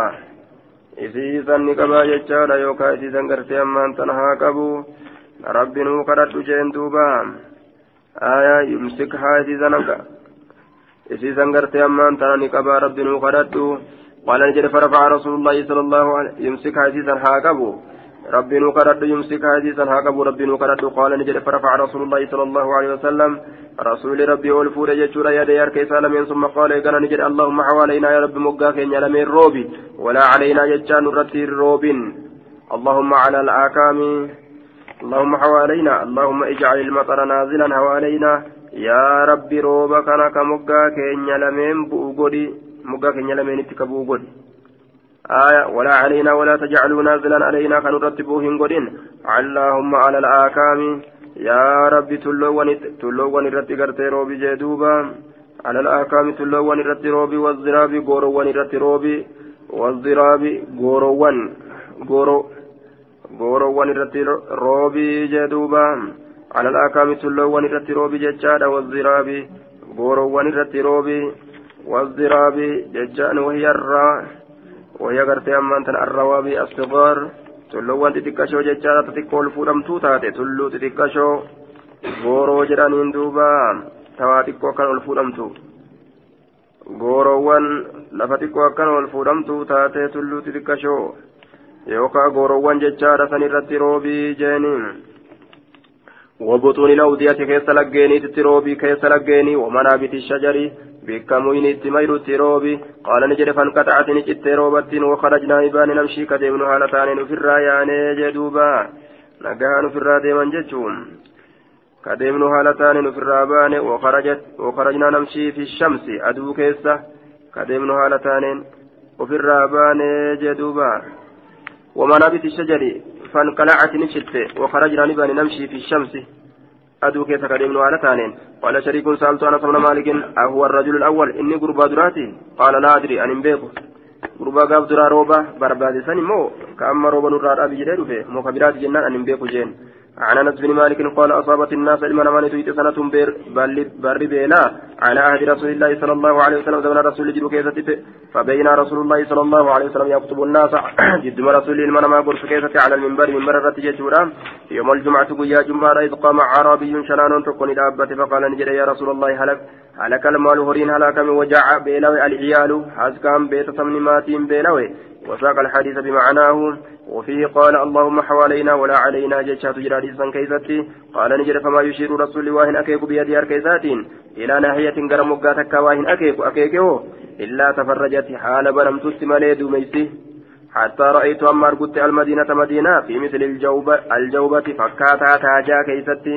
نقبا ججالا يوكا إسيسا قرتي أمان تنها كبو رب نوكرت جين دوبا يمسكها إسيسا قرتي أمان تنها نقبا رب نوكرت قال نجري فرفع رسول الله صلى الله عليه وسلم يمسكها إسيسا هاكبو رب نوكرت يمسكها إسيسا هاكبو رب نوكرت قال نجري فرفع رسول الله صلى الله عليه وسلم رسول ربي والفور يجور يدي أركي سالمين ثم قال إيقنا نجد اللهم حوالينا يا رب مقاكين يلمين روبي ولا علينا ججان رتير روبين اللهم على الآكام اللهم حوالينا اللهم اجعل المطر نازلا حوالينا يا رب روبك أنك مقاكين يلمين بؤقودي مقاكين يلمين اتكبؤقودي ولا علينا ولا تجعلوا نازلا علينا كنرتبوهن قدين اللهم على الآكام يا ربي تلوان الرتي قرتي روبي جدوبا على الآكام تلوان الرتي روبي والزراب غوروان الرتي روبي والزراب غوروان الرتي روبي جدوبا على الآكام تلوان الرتي روبي ججادا والزراب غوروان الرتي روبي والزراب ججان وهي قرتي أمانتن الروابي الصغار tulluuwwan xixiqqashoo jechaadha xixiqqoo ol fuudhamtuu taate tulluu xixiqqashoo gooroo jedhaniin duuba tawaa xiqqoo akkan ol fuudhamtu gooroowwan lafa xiqqoo akkan ol fuudhamtuu taate tulluu xixiqqashoo yookaan gooroowwan jechaadha san irratti roobii jeeniin wabutuuni lawdiyati keessa laggeeniitti roobii keessa laggeeni wamanaabitti shajarii بكموين اتمير التروبي قال نجد فانقطعت نجد روبت وخرجنا إبان نمشي كديمن هالتان نفر يعني جدوبا نقهان في الرادي من جتشون كديمن هالتان نفر بان وخرجنا نمشي في الشمس أدو كيسة كديمن هالتان وفي الرابان جدوبا ومنابت الشجر فانقلعت نجد وخرجنا نبان نمشي في الشمس أدو كيسة كديمن هالتان قال شريك سألت أنس بن مالك أهو الرجل الأول إني قربا دراتي قال لا أدري أن بيكو قربا قاب درا روبا بربادي سني مو كأما روبا نرار أبي جديد فيه مو كبيرات جنان أن بيكو جين عن أنس بن مالك قال أصابت الناس لمن من تيت سنة بر بينا على عهد رسول الله صلى الله عليه وسلم زمن رسول جدو كيسة فبين رسول الله صلى الله عليه وسلم يخطب الناس جد رسول من ما قرص كيسة على المنبر الرتي جورا يوم الجمعة قيا جمعة إذ قام عربي شنان تكون الأبة فقال نجد يا رسول الله هلك المال هرين هلاك وجع بينوي العيال حزكام بيت ثمن ماتين بينوي وساق الحديث بمعناه وفيه قال اللهم حوالينا ولا علينا جشات جراديسا كيستي قال نجد فما يشير رسول واهن أكيك بيدي أركيسات إلى ناحية قرمقاتك واهن أكيكه إلا تفرجت حال بنمتس مليد ميسي حتى رأيت أمار قلت المدينة مدينة في مثل الجوبة فكاتا تاجا كيستي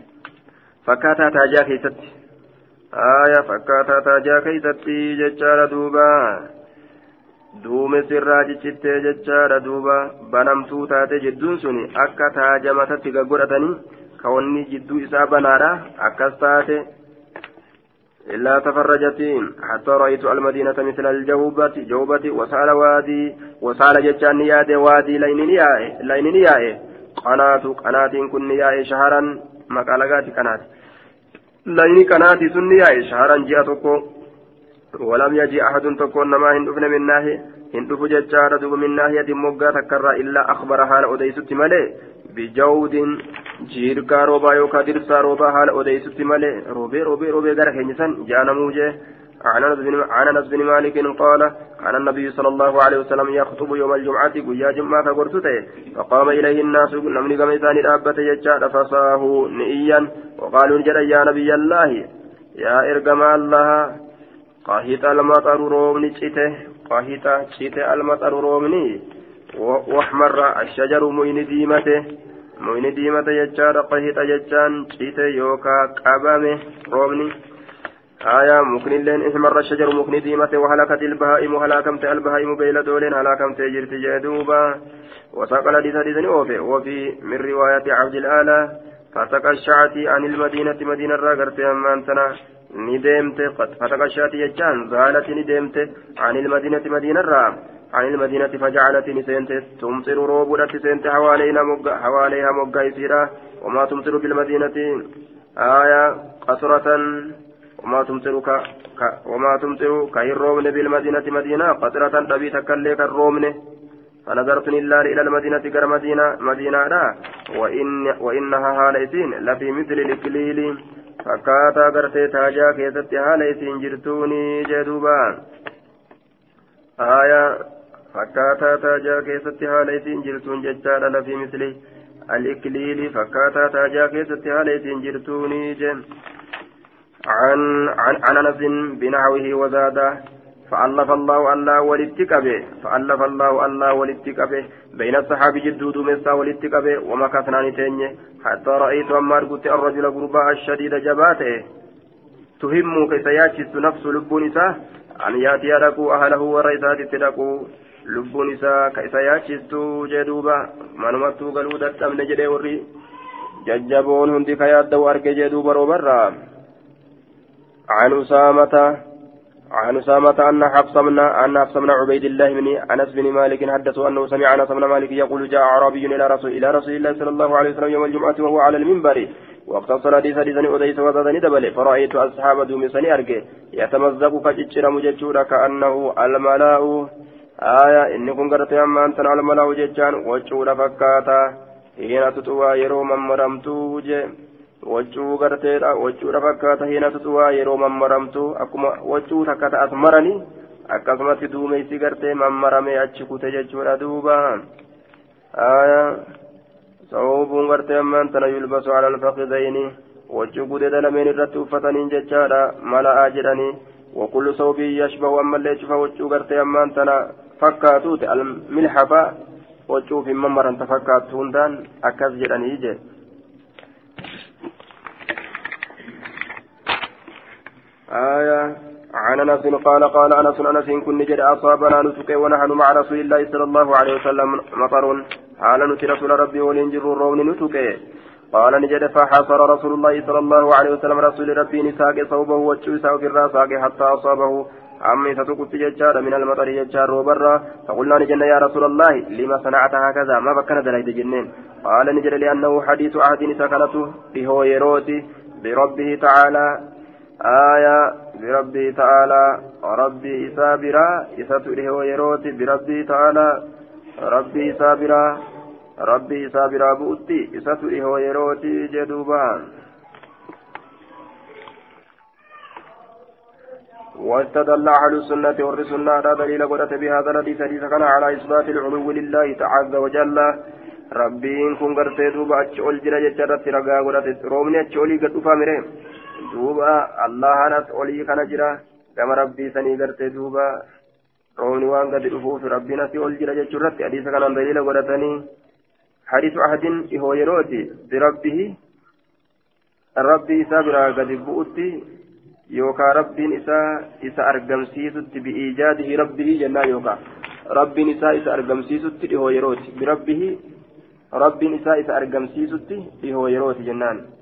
فكاتا تاجا كيستي جشار دوبا duumessi irraa cichittee jechaadha duuba banamtuu taate jidduun suni akka taajamatatti gaggodhatanii kawanni jidduu isaa banaadha akkas taate إلا تفرجت حتى رأيت المدينة مثل الجوبة وسال جتان ياد وادي لين نيائه قنات كن نيائه شهرا مقالقات قنات لين قنات سن نيائه شهرا جاءتكو ولم يجي أحد تكون ما هندفن من ناحية هندف جتان دوب من ناحية موقع تكرر إلا أخبرها لأديست ملي بجود جيركا روبا يوكا درسا روبا حال أديست ملي روبي غير خنسان جانا موجه عن أنس بن مالك قال كان النبي صلى الله عليه وسلم يخطب يوم الجمعة قيا جمعة قرسته فقام إليه الناس نمني قميسان الأبة يجاد فصاه نئيا وقالوا جل يا نبي الله يا إرقم الله قاهت المطر رومني قاهت المطر رومني واحمر الشجر موين ديمته يجاد قاهت يجان شيته يوكا قبامه رومني آية مكن لين احمر الشجر مكن ديمته وهلكت البهائم وهلاكمت البهائم بين دولين هلاكمت جرت جدوبا وساق الحديث وفي من رواية عبد الآلة فتقشعت عن المدينة مدينة راغرت أمانتنا ندمت فتقشعت يجان زالت ندمت عن المدينة مدينة عن المدينة فجعلت نسنت تمطر روبرة سنت حواليها مقا يسيرا وما تمطر بالمدينة آية قصرة وما تمطر كالرومن بالمدينة مدينة قطرة تبيت كالليك الرومن فنظرت الله إلى المدينة كر مدينة لا وإنها هاليسين لفي مثل الإكليل فكاتا قرتي تاجا كيست هاليسين جرتوني جدوبا آية فكاتا تاجا كيست هاليسين جرتون ججال لفي مثل الإكليل فكاتا تاجا كيست هاليسين جرتوني جن عن أنس بنحوه وزاد فألف الله ولتكبه بين الصحابة جدود مسا ولتكبه ومكثنا نتنيه حتى رأيت أمار قلت الرجل غرباء الشديد جباته تهم كيسياتشت نفس لبونسا أن يأتي لكو أهله ورئيسات تلكو لبونسا كيسياتشت جدوبا منمتو قلودة من جدي وري ججبون هندي كياد دوارك جدوبا روبرا عن أسامة أن حفص بن عبيد الله بن أنس بن مالك حدثوا أنه سمع أنس بن مالك يقول جاء أعرابي إلى رسول الله صلى الله عليه وسلم يوم الجمعة وهو على المنبر واقتصر حديث أديس وزادني دبل فرأيت أصحاب دومسني أرجع يتمزق فجتشر مجتشورا كأنه الملاء آية إنكم قرأت أما أنت الملاء جتشان وجهورا فكاتا حين تتوى يروم مرمتو wachuu garteedha wachuudha fakkaata hiina tutuwaa yeroo mammaramtu akkuma wachuu takkata as maranii akkasumatti duumessi gartee mammaramee achi kute jechuudha duuba sawubuun gartee ammaan tana yulbasu ala alfaqidayni wachuu gudeeda lameen irratti uffataniin jechaadha mala'aa jedhanii wakullu sawbii yashbahu ammallee cufa wachuu gartee ammaan tana fakkaatuute almilhafa wachuu fi mammaranta fakkaattu hundaan akkas jedhanii je عن أنس قال أنس كن جد أصابنا نتقي ونحن مع رسول الله صلى الله عليه وسلم مطر حال نتي رسول ربي ولنجر الرون نتقي قال نجد فحصر رسول الله صلى الله عليه وسلم رسول ربي نساق صوبه وجوسه في الراساق حتى أصابه عمي ستقف ججار من المطر ججار وبرا فقلنا نجد يا رسول الله لما صنعت هكذا ما بكنا دلائد جنين قال نجد لأنه حديث عهد سكنته بهو يروتي بربه تعالى بربي تعالى ربي سابرا يساتره ويروت بربي تعالى ربي سابرا بؤتي يساتره ويروت جدوبان واستدل أهل السنة والسنة على دليل قدرة بهذا الحديث كان على إثبات العلو لله تعالى وجل ربي كن غرتي دوبا أتشول جرى جرى رقا قدرة رومني أتشولي قد أفامره دوبا الله نس أولي كان جرا كما ربي سني غرتي دوبا رومني وان قد أفوف ربي نسي أولي جرى جرى حديث كان دليل قدرتني حديث أحد هو يروتي بربه ربي سابرا قد بؤتي يوكا ربين إسا أرقمسيست بإيجاده ربه جنا يوكا ربين إسا أرقمسيست هو يروتي بربه ربين إسا أرقمسيست هو يروتي جنان